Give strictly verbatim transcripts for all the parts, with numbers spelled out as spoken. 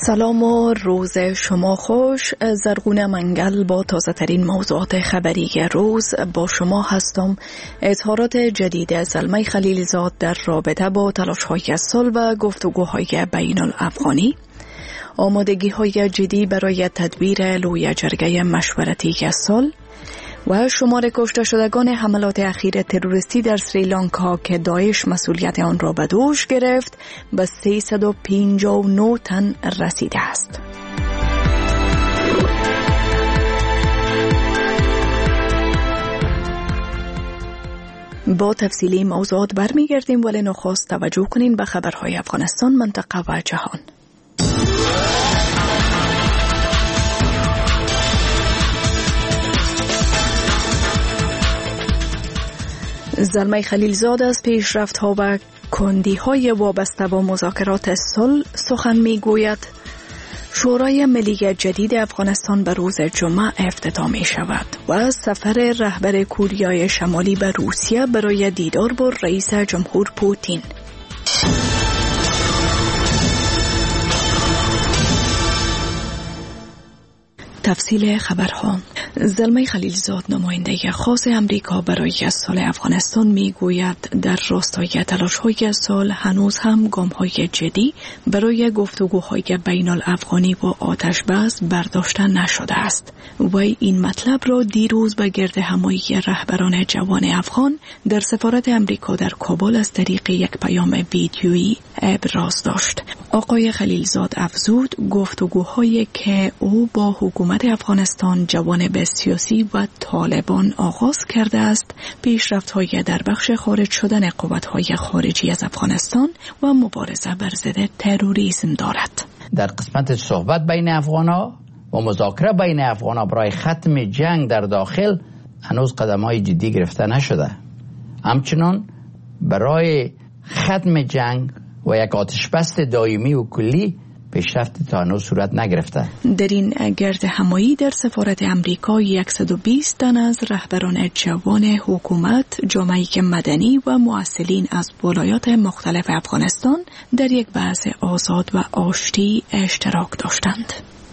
سلام و روز شما خوش. زرغون منگل با تازه ترین موضوعات خبری روز با شما هستم. اظهارات جدید زلمه خلیلزاد در رابطه با تلاش‌های صلح و گفتگوهای بین الافغانی، آمادگی‌های جدی برای تدبیر لوی جرگه مشورتی صلح و شمار کشته شدگان حملات اخیر تروریستی در سریلانکا که داعش مسئولیت آن را به دوش گرفت به سیصد و پنجاه و نه تن رسیده است. با تفصیلی موضوعات برمیگردیم، ولی نخست توجه کنین به خبرهای افغانستان، منطقه و جهان. زلمه خلیلزاد از پیشرفت‌ها و کندی‌های وابسته با مذاکرات صلح سخن می‌گوید. شورای ملی جدید افغانستان به روز جمعه افتتاح می‌شود و سفر رهبر کوریای شمالی به روسیه برای دیدار با رئیس جمهور پوتین. تفصیل خبرها. زلمه خلیلزاد نماینده خاص امریکا برای صلح افغانستان میگوید در راستای تلاش‌های صلح هنوز هم گام‌های جدی برای گفتگوهای بین الافغانی و آتش بس برداشته نشده است. وی این مطلب را دیروز به گرد همایی رهبران جوان افغان در سفارت امریکا در کابل از طریق یک پیام ویدیویی ابراز داشت. آقای خلیلزاد افزود گفتگوهایی که او با حکومت افغانستان، جوانب سیاسی و طالبان آغاز کرده است، پیشرفت‌های در بخش خارج شدن قوت‌های خارجی از افغانستان و مبارزه بر ضد تروریسم دارد. در قسمت صحبت بین افغان‌ها و مذاکره بین افغان‌ها برای ختم جنگ در داخل هنوز قدم‌های جدی گرفته نشده. همچنان برای ختم جنگ و یک آتشبس دائمی و کلی پیشرفت تا هنوز صورت نگرفته. در این گرد همایی در سفارت امریکا صد و بیست تن از رهبران جوان حکومت، جامعه مدنی و مؤثرین از ولایات مختلف افغانستان در یک بحث آزاد و آشتی اشتراک داشتند.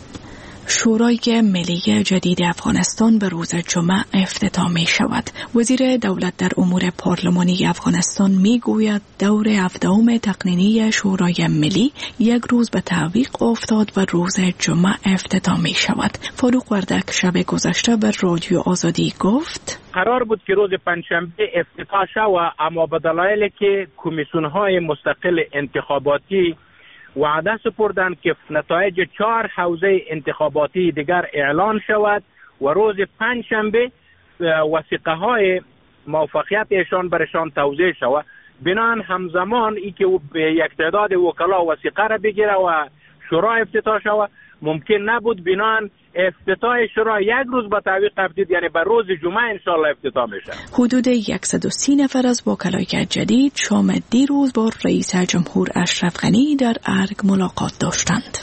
شورای ملی جدید افغانستان به روز جمعه افتتاح می شود. وزیر دولت در امور پارلمانی افغانستان می گوید دور هفدهم تقنینی شورای ملی یک روز به تعویق افتاد و روز جمعه افتتاح می شود. فاروق وردک شب گذشته به رادیو آزادی گفت قرار بود که روز پنجشنبه افتتاح شود، اما به دلایلی که کمیسیون‌های مستقل انتخاباتی وعده سپردند که نتایج چهار حوزه انتخاباتی دیگر اعلان شود و روز پنجشنبه وثیقه های موفقیت ایشان برشان توزیع شود. بنان همزمان ای که یک تعداد وکلا وثیقه را بگیره و شورا افتتاح شود ممکن نبود. بنان افتتاح شورا یک روز به تعویق افتاد، یعنی به روز جمعه انشالله افتتاح میشه. حدود صد و سی نفر از وکلای جدید شام دیروز با رئیس جمهور اشرف غنی در ارگ ملاقات داشتند.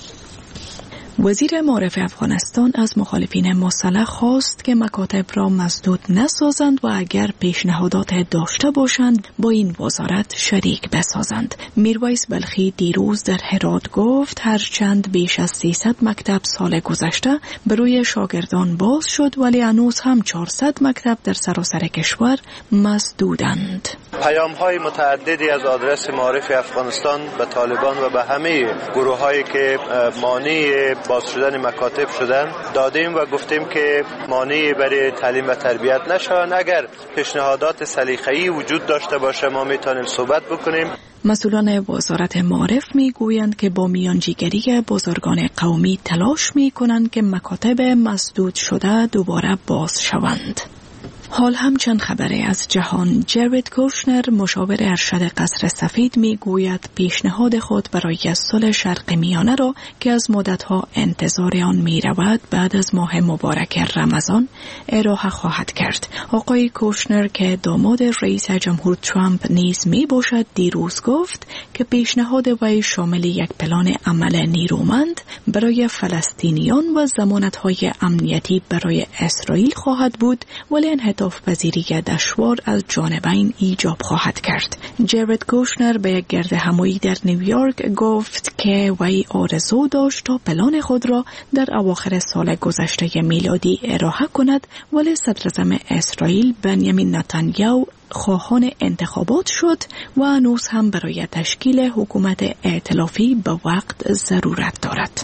وزیر معارف افغانستان از مخالفین مسلح خواست که مکاتب را مسدود نسازند و اگر پیشنهادات داشته باشند با این وزارت شریک بسازند. میرویس بلخی دیروز در هرات گفت هرچند بیش از سیصد مکتب سال گذشته بروی شاگردان باز شد، ولی هنوز هم چهارصد مکتب در سراسر کشور مسدودند. پیام‌های متعددی از آدرس معارف افغانستان به طالبان و به همه گروه‌هایی که مانع باز شدن مکاتب شدن دادیم و گفتیم که مانعی برای تعلیم و تربیت نشوند. اگر پیشنهادات سلیقه‌ای وجود داشته باشه ما میتونیم صحبت بکنیم. مسئولان وزارت معارف میگویند که با میانجیگری بزرگان قومی تلاش میکنند که مکاتب مسدود شده دوباره باز شوند. حال هم چند خبره از جهان. جارد کوشنر مشاور ارشد قصر سفید می گوید پیشنهاد خود برای صلح شرق میانه را که از مدتها انتظار آن می رود بعد از ماه مبارک رمضان ارائه خواهد کرد. آقای کوشنر که داماد رئیس جمهور ترامپ نیز می باشد دیروز گفت که پیشنهاد وی شامل یک پلان عمل نیرومند برای فلسطینیان و ضمانت‌های امنیتی برای اسرائیل خواهد بود، ولی انحطاط انعطاف پذیری دشوار از جانبین ایجاب خواهد کرد. جرد کوشنر به یک گرد همایی در نیویورک گفت که وی آرزو داشت تا پلان خود را در اواخر سال گذشته میلادی ارائه کند، ولی صدراعظم اسرائیل بنیامین نتانیاهو خواهان انتخابات شد و هنوز هم برای تشکیل حکومت ائتلافی به وقت ضرورت دارد.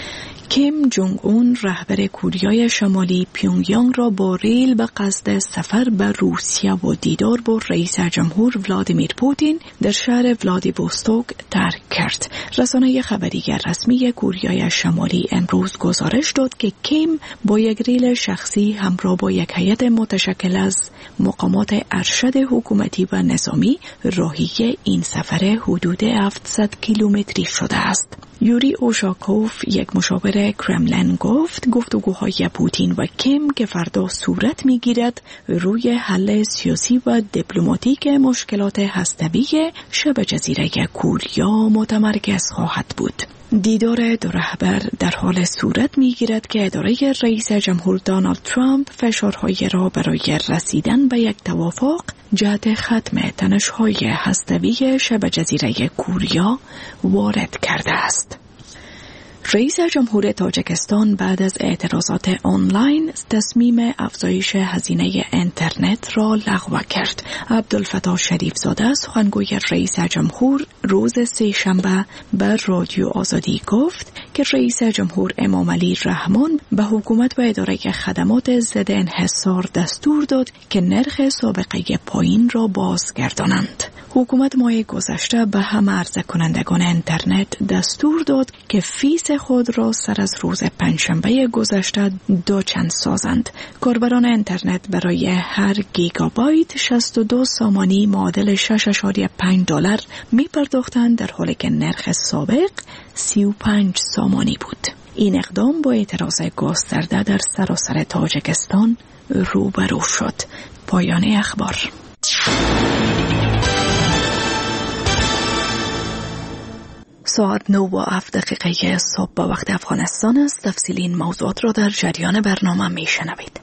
کیم جونگ اون رهبر کره شمالی پیونگیانگ را با ریل به قصد سفر به روسیه و دیدار با رئیس جمهور ولادیمیر پوتین در شهر ولادیوستوک ترک کرد. رسانه خبری رسمی کره شمالی امروز گزارش داد که کیم با یک ریل شخصی همراه با یک هیئت متشکل از مقامات ارشد حکومتی و نظامی راهی این سفر حدود هفتصد کیلومتری شده است. یوری اوشاکوف، یک مشاور کرملین، گفت گفتگوهای پوتین و کیم که فردا صورت می‌گیرد روی حل سیاسی و دیپلماتیک مشکلات هسته‌ای شبه جزیره کوریا متمرکز خواهد بود. دیدار دو رهبر در حال صورت می‌گیرد که اداره رئیس جمهور دونالد ترامپ فشارهای را برای رسیدن به یک توافق جهت ختم تنش‌های هسته‌ای شبه جزیره کوریا وارد کرده است. رئیس جمهور تاجیکستان بعد از اعتراضات آنلاین تصمیم افزایش هزینه اینترنت را لغو کرد. عبدالفتاح شریف زاده، سخنگوی رئیس جمهور، روز سه‌شنبه بر رادیو آزادی گفت که رئیس جمهور امامعلی رحمان به حکومت و اداره خدمات ضد انحصار دستور داد که نرخ سابقه پایین را بازگردانند. حکومت ماه گذشته به همه عرضه کنندگان اینترنت دستور داد که فیس خود را سر از روز پنجشنبه گذشته دوچند سازند. کاربران اینترنت برای هر گیگابایت شصت و دو سامانی معادل شش ممیز پنج دلار می پرداختند، در حالی که نرخ سابق سی و پنج سامانی بود. این اقدام با اعتراض گسترده در سراسر تاجیکستان روبرو شد. پایان اخبار. ساعت نه و هفت دقیقه صبح به وقت افغانستان است. تفصیل این موضوعات را در جریان برنامه می شنوید.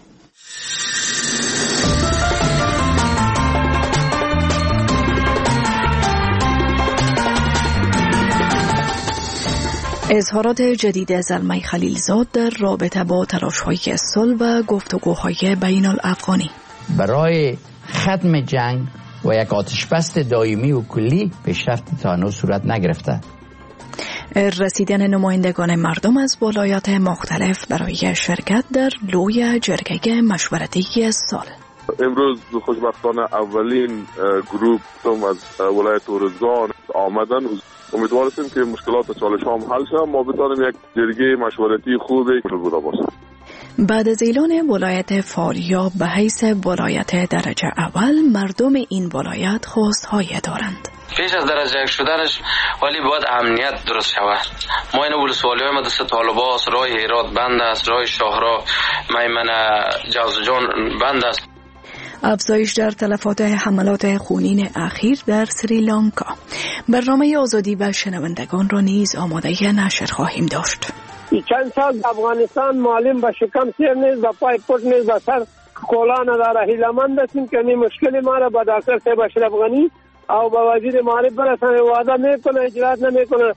اظهارات جدید زلمه خلیلزاد در رابطه با تلاش‌های صلح و گفتگوهای بین الافغانی. برای ختم جنگ و یک آتشبس دائمی و کلی پیشرفت تا هنوز صورت نگرفته. رسیدن نمایندگان مردم از ولایات مختلف برای شرکت در لوی جرگه مشورتی سال. امروز خوشبختانه اولین گروپ هم از ولایت ارزگان آمدن. امیدوار هستیم که مشکلات و چالش هم حل شد، ما بتوانیم یک جرگه مشورتی خوبی بوده باشیم. بعد از اعلان ولایت فاریاب به حیث ولایت درجه اول، مردم این ولایت خواست‌های دارند. پیش از درجه یک شدنش ولی باید امنیت درست شود. ما این ولسوالی های مدرسه طالباس، راه هرات بند است، راه شاهراه میمنه جوزجان بند است. افزایش در تلفات حملات خونین اخیر در سریلانکا. برنامه آزادی و شنوندگان را نیز آماده نشر خواهیم داشت. چند سال افغانستان معلم به شکم سیر نیست، به پای پت نیست، به سر کولا نداره. هیله‌مند هستیم که این مشکل ما را به دکتر صاحب اشرف غنی او به وزیر معارف برسانه. وعده میکنه، اجرات نمیکنه.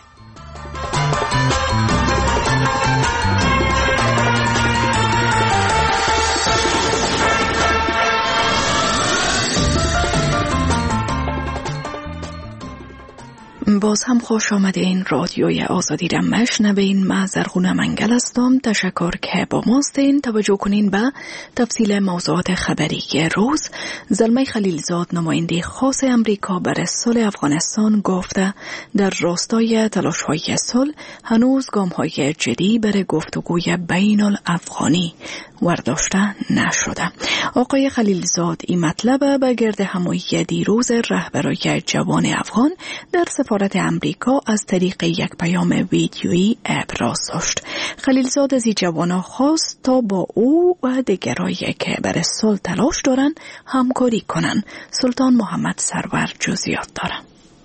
باز هم خوش آمده این رادیوی آزادی را مشنوین. من زرغونه منگل هستم. تشکر که با ماستین. توجه کنین به تفصیل موضوعات خبری روز. زلمه خلیلزاد، نماینده خاص امریکا برای صلح افغانستان، گفته در راستای تلاش‌های صلح هنوز گام‌های جدی برای گفتگوی بین الافغانی ورداشته نشده. آقای خلیلزاد این مطلب به گرد همایی دیروز رهبرای جوان افغان در سفارت امریکا از طریق یک پیام ویدیویی ابراز داشت. خلیلزاد از این جوانا خواست تا با او و دیگرایی که برای صلح تلاش دارن همکاری کنن. سلطان محمد سرور جزئیات داره.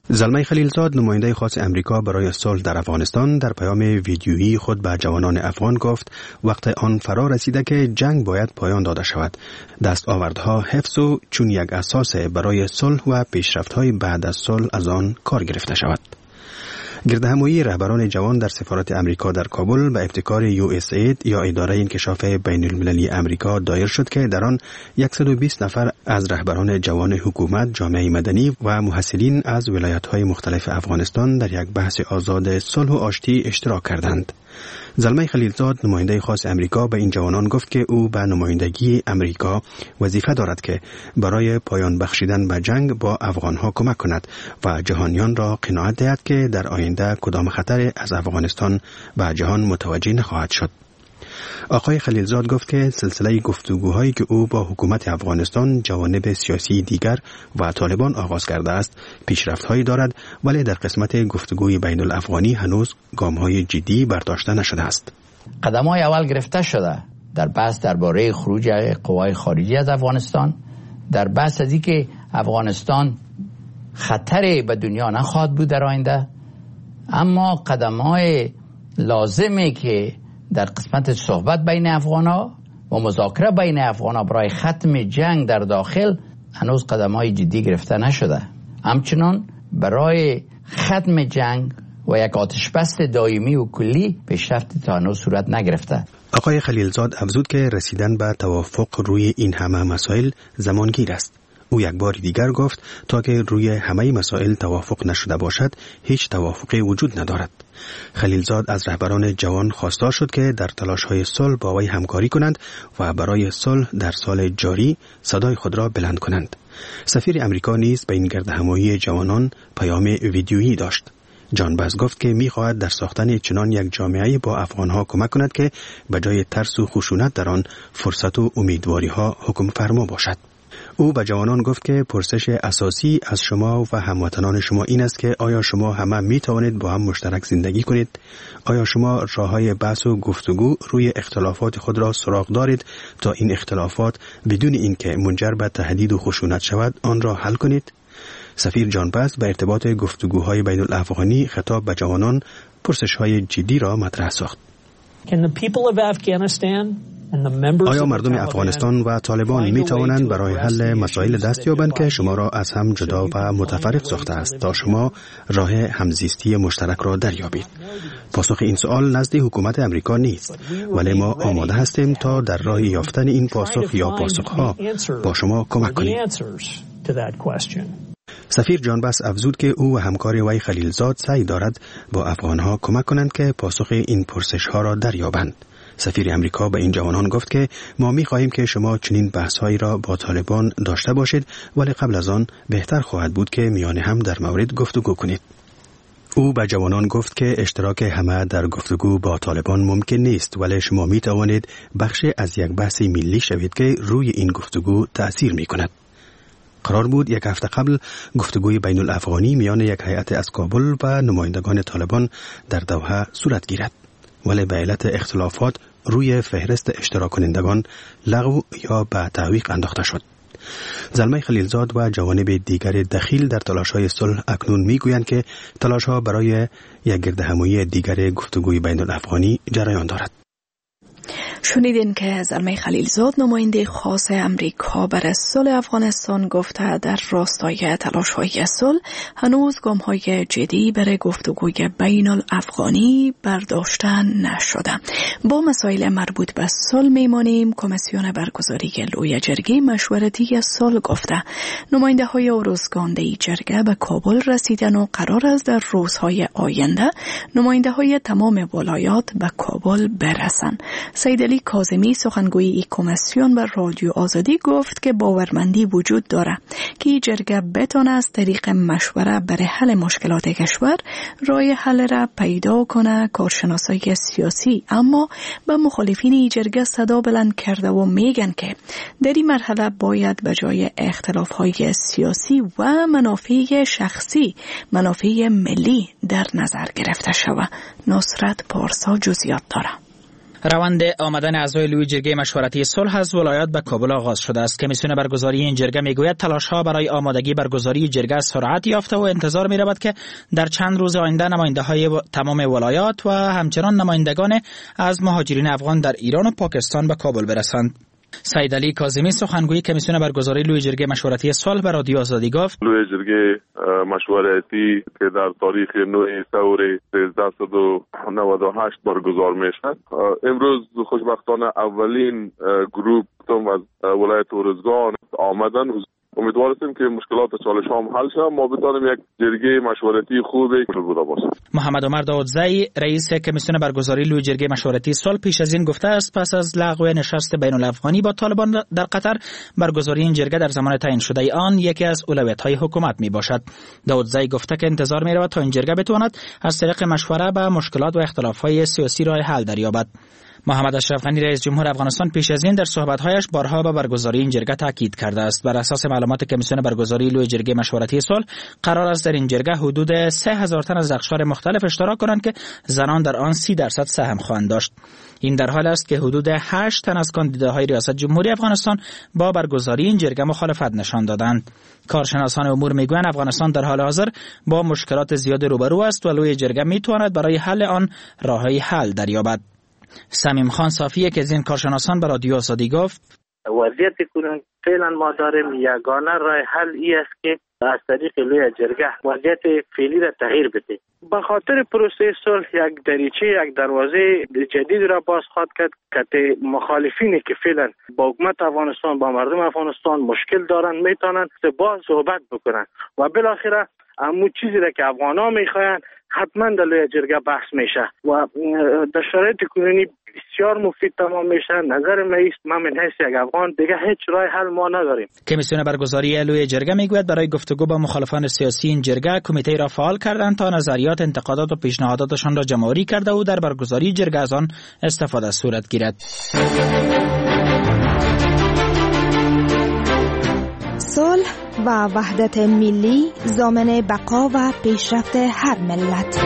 زلمه خلیلزاد نماینده خاص امریکا برای صلح در افغانستان در پیام ویدیویی خود به جوانان افغان گفت وقت آن فرا رسیده که جنگ باید پایان داده شود. دستاوردها حفظ و چون یک اساس برای صلح و پیشرفت‌های بعد از صلح از آن کار گرفته شود. گردهمایی رهبران جوان در سفارت امریکا در کابل به ابتکار یو اس اید یا اداره انکشاف بین المللی امریکا دایر شد که در آن صد و بیست نفر از رهبران جوان حکومت، جامعه مدنی و محصلین از ولایت‌های مختلف افغانستان در یک بحث آزاد صلح و آشتی اشتراک کردند. زلمه خلیلزاد نماینده خاص امریکا به این جوانان گفت که او به نمایندگی امریکا وظیفه دارد که برای پایان بخشیدن به جنگ با افغانها کمک کند و جهانیان را قناعت دهد که در آینده کدام خطر از افغانستان به جهان متوجه نخواهد شد. آقای خلیلزاد گفت که سلسله گفتگوهایی که او با حکومت افغانستان، جوانب سیاسی دیگر و طالبان آغاز کرده است پیشرفت‌هایی دارد، ولی در قسمت گفتگوی بین الافغانی هنوز گام‌های جدی برداشته نشده است. قدم‌های اول گرفته شده در بحث درباره خروج قوای خارجی از افغانستان، در بحث از اینکه افغانستان خطری به دنیا نخواهد بود در آینده، اما قدم‌های لازمی که در قسمت صحبت بین افغان‌ها و مذاکره بین افغان‌ها برای ختم جنگ در داخل هنوز قدم‌های جدی گرفته نشده. همچنان برای ختم جنگ و یک آتشبس دائمی و کلی پیشرفت تا هنوز صورت نگرفته. آقای خلیلزاد افزود که رسیدن به توافق روی این همه مسائل زمانگیر است. او یک بار دیگر گفت تا که روی همه مسائل توافق نشده باشد هیچ توافقی وجود ندارد. خلیلزاد از رهبران جوان خواستار شد که در تلاش‌های صلح با وی همکاری کنند و برای صلح در سال جاری صدای خود را بلند کنند. سفیر امریکا نیز به این گردهمایی جوانان پیام ویدیویی داشت. جان باز گفت که می‌خواهد در ساختن چنان یک جامعه با افغان‌ها کمک کند که به جای ترس و خشونت در آن فرصت و امیدواری‌ها حکم فرما باشد. او به جوانان گفت که پرسش اساسی از شما و هموطنان شما این است که آیا شما همه می توانید با هم مشترک زندگی کنید؟ آیا شما راه‌های بحث و گفتگو روی اختلافات خود را سراغ دارید تا این اختلافات بدون اینکه منجر به تهدید و خشونت شود آن را حل کنید؟ سفیر جان باز به ارتباط گفتگوهای بین الافغانی خطاب به جوانان پرسش‌های جدی را مطرح ساخت. Can the people of Afghanistan آیا مردم افغانستان و طالبان می توانند برای حل مسائل دست یابند که شما را از هم جدا و متفرق ساخته است تا شما راه همزیستی مشترک را دریابید؟ پاسخ این سوال نزد حکومت امریکا نیست، ولی ما آماده هستیم تا در راه یافتن این پاسخ یا پاسخها با شما کمک کنیم. سفیر جان باز افزود که او و همکار وی خلیلزاد سعی دارد با افغانها کمک کنند که پاسخ این پرسش‌ها را دریابند. سفیر امریکا به این جوانان گفت که ما می خواهیم که شما چنین بحث‌هایی را با طالبان داشته باشید، ولی قبل از آن بهتر خواهد بود که میان هم در مورد گفتگو کنید. او به جوانان گفت که اشتراک همه در گفتگو با طالبان ممکن نیست، ولی شما می توانید بخش از یک بحث ملی شوید که روی این گفتگو تأثیر می کند. قرار بود یک هفته قبل گفتگوی بین الافغانی میان یک هیئت از کابل و نمایندگان طالبان در دوحه صورت گیرد، ولی به علت اختلافات روی فهرست اشتراک کنندگان لغو یا به تعویق انداخته شد. زلمه خلیلزاد و جوانب دیگر دخیل در تلاش‌های صلح اکنون میگویند که تلاش‌ها برای یک گردهمایی دیگر گفتگوی بین الافغانی جریان دارد. شنیدین که زلمه خلیلزاد نماینده خاص امریکا برای صلح افغانستان گفته در راستای تلاش‌های صلح هنوز گام‌های جدی برای گفتگوی بین الافغانی برداشته نشده. با مسائل مربوط به صلح میمانیم. کمیسیون برگزاری لوی جرگه مشورتی صلح گفته نماینده های ارزگانده جرگه به کابل رسیدن و قرار است در روزهای آینده نماینده های تمام ولایات به کابل برسن. سید علی کاظمی سخنگوی این کمیسیون بر رادیو آزادی گفت که باورمندی وجود داره که این جرگه بتونه از طریق مشوره برای حل مشکلات کشور راه حل را پیدا کنه. کارشناسای سیاسی اما به مخالفین این جرگه صدا بلند کرده و میگن که در این مرحله باید به جای اختلافهای سیاسی و منافع شخصی منافع ملی در نظر گرفته شود. نصرت پارسا جزئیات داره. روند آمدن اعضای لوی جرگه مشورتی صلح از ولایات به کابل آغاز شده است. کمیسیون برگزاری این جرگه میگوید تلاش‌ها برای آمادگی برگزاری جرگه سرعت یافته و انتظار می‌رود که در چند روز آینده نماینده‌های تمام ولایات و همچنان نمایندگان از مهاجرین افغان در ایران و پاکستان به کابل برسند. سید علی کاظمی سخنگوی کمیسیون برگزاری لوی جرگه مشورتی صلح به رادیو آزادی گفت لوی جرگه مشورتی که در تاریخ نه ثور سیزده نود و هشت برگزار میشد، امروز خوشبختانه اولین گروپ از ولایت ارزگان آمدن. امیدوار هستیم که مشکلات چالش هم حل شود، ما بتوانیم یک جرگه مشورتی خوبی بوده باشیم. محمد عمر داودزی رئیس کمیسیون برگزاری لوی جرگه مشورتی صلح پیش از این گفته است پس از لغو نشست بین الافغانی با طالبان در قطر، برگزاری این جرگه در زمان تعیین شده آن یکی از اولویت‌های حکومت می باشد. داودزی گفته که انتظار می رود تا این جرگه بتواند از طریق مشوره به مشکلات و اختلاف‌های سیاسی راه حل دریابد. محمد اشرف غنی رئیس جمهور افغانستان پیش از این در صحبت‌هایش بارها به برگزاری این جرگه تاکید کرده است. بر اساس معلومات کمیسیون برگزاری لوی جرگه مشورتی صلح، قرار است در این جرگه حدود سه هزار تن از اقشار مختلف اشتراک کنند که زنان در آن سی درصد سهم خواهند داشت. این در حال است که حدود هشت تن از کاندیداهای ریاست جمهوری افغانستان با برگزاری این جرگه مخالفت نشان دادند. کارشناسان امور میگویند افغانستان در حال حاضر با مشکلات زیاد روبرو است و لوی جرگه میتواند برای حل آن راههای حل دریابد. سمیم خان صافی که از این کارشناسان به رادیو آزادی گفت وضعیت کنون فعلا ما داریم یگانه راه حل ای است که از طریق لوی جرگه وضعیت فعلی را تغییر بده. به خاطر پروسه صلح یک دریچه یک دروازه جدید را باز خواهد کرد که مخالفینی که فعلا با حکومت افغانستان با مردم افغانستان مشکل دارن میتونن باز صحبت بکنن و بالاخره همون چیزی را که افغانا میخواین حتما در لوی جرگه بحث میشه و در شرایط کنونی بسیار مفید تمام میشه. نظر من است، من من حیث یک افغان دیگه هیچ راه حل ما نداریم. کمیسیون برگزاری لوی جرگه میگوید برای گفتگو با مخالفان سیاسی این جرگه کمیته را فعال کردند تا نظریات، انتقادات و پیشنهاداتشان را جمع‌آوری کرده و در برگزاری جرگه از آن استفاده صورت گیرد. صلح و وحدت ملی ضامن بقا و پیشرفت هر ملت.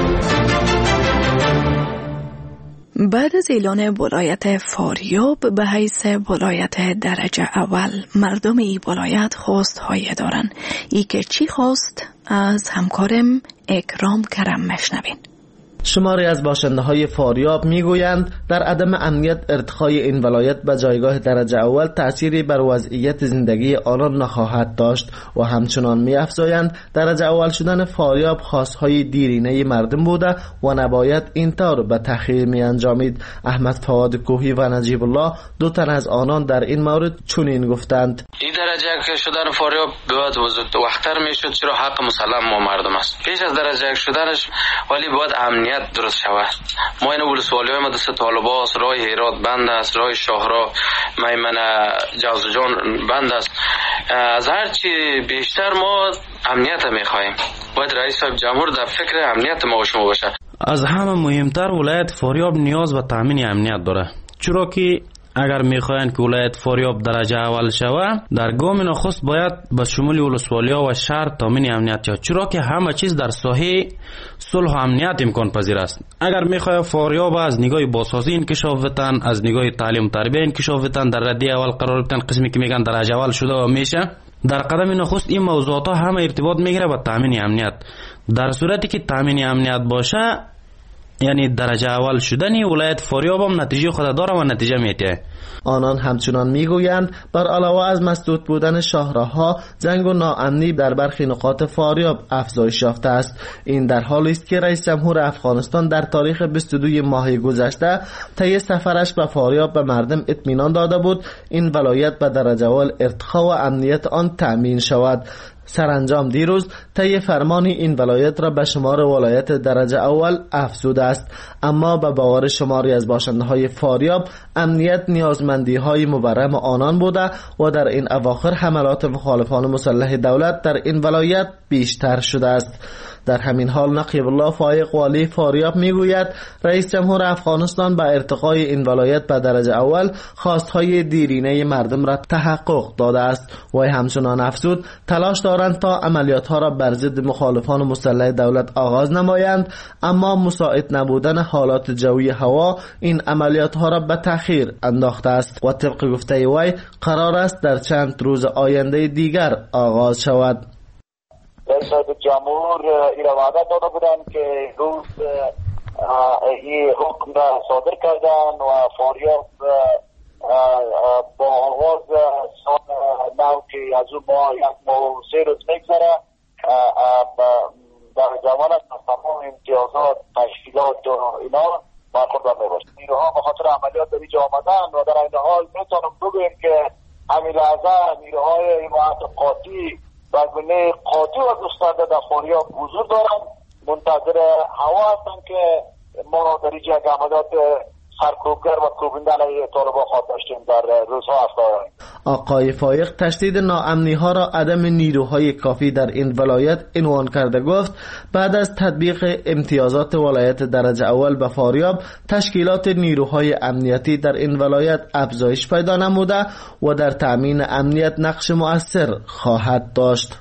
بعد از اعلان ولایت فاریاب به حیث ولایت درجه اول، مردم این ولایت خواست‌های دارند. ای که چی خواست از همکارم اکرام کرم مشنوین. شماری از باشنده‌های فاریاب میگویند در عدم امنیت ارتقای این ولایت به جایگاه درجه اول تأثیری بر وضعیت زندگی آنان نخواهد داشت و همچنان می‌افزایند درجه اول شدن فاریاب خواست‌های دیرینه مردم بوده و نباید اینطور به تأخیر می‌انجامید. احمد فواد کوهی و نجیب الله دو تن از آنان در این مورد چنین گفتند: این درجه که شدن فاریاب باید وقت‌تر میشد، چرا حق مسلم ما مردم است. پیش از درجه شدنش ولی باید امنیت درست شود. ما این ولسوالی‌های ما دست طالباست، راه هرات بند است، راه شاهراه میمنه جوزجان بند است. از هر چی بیشتر ما امنیت میخواهیم. باید رئیس صاحب جمهور در فکر امنیت ما و شما باشه. از همه مهمتر ولایت فاریاب نیاز به تامین امنیت داره، چرا که اگر میخواین که ولایت فاریاب درجه اول شود، در گام نخست باید به شمول ولسوالیا و شهر تامین امنیت شود، چرا که همه چیز در ساحه صلح و امنیت امکان پذیر است. اگر میخوای فاریاب از نگاه بازسازی انکشاف بتن، از نگاه تعلیم و تربیت انکشاف بتن، در رده اول قرار بتن، قسمی که میگن درجه اول شده و میشه، در قدم نخست این موضوعات ها همه ارتباط میگیره با تامین امنیت. در صورتی که تامین امنیت باشه، یعنی درجه اول شدنی ولایت فاریاب هم نتیجه خود داره و نتیجه میده. آنان همچنان میگویند بر علاوه از مسدود بودن شاهراه‌ها، جنگ و ناامنی در برخی نقاط فاریاب افزایش یافته است. این در حالی است که رئیس جمهور افغانستان در تاریخ بیست و دو ماه گذشته طی سفرش به فاریاب به مردم اطمینان داده بود این ولایت به درجه اول ارتقا و امنیت آن تأمین شود. سرانجام دیروز طی فرمان این ولایت را به شمار ولایت درجه اول افزوده است، اما به باور شماری از باشنده های فاریاب امنیت نیازمندی های مبرم آنان بوده و در این اواخر حملات مخالفان مسلح دولت در این ولایت بیشتر شده است. در همین حال نقیب الله فایق والی فاریاب میگوید رئیس جمهور افغانستان با ارتقای این ولایت به درجه اول خواستهای دیرینه مردم را تحقق داده است. و همچنان افزود تلاش دارند تا عملیات ها را بر ضد مخالفان مسلح دولت آغاز نمایند، اما مساعد نبودن حالات جوی هوا این عملیات ها را به تأخیر انداخته است و طبق گفته وی قرار است در چند روز آینده دیگر آغاز شود. رئیس جمهور این وعده داده بودند که روز این حکم را صادر کردن و فاریاب با آغاز سال نو که از اون ماه یک ماه و سه روز میگذره در جوانت تمام امتیازات تشکیلات و اینا برخوردار میباشد. نیروها به خاطر عملیات در اینجا آمدن و در این حال میتونم بگویم که همین لحظه نیروهای حمایت قاطی و گونه قاطی و گسترده در فاریاب حضور دارن، منتظر هوا هستن که ما در اینجا یک عملیات سرکوبگر و کوبنده علیه طالبان خواهد داشتیم در روزها هفته. آقای فایق تشدید ناامنی ها را عدم نیروهای کافی در این ولایت عنوان کرده. گفت بعد از تطبیق امتیازات ولایت درجه اول به فاریاب تشکیلات نیروهای امنیتی در این ولایت افزایش پیدا نموده و در تأمین امنیت نقش مؤثر خواهد داشت.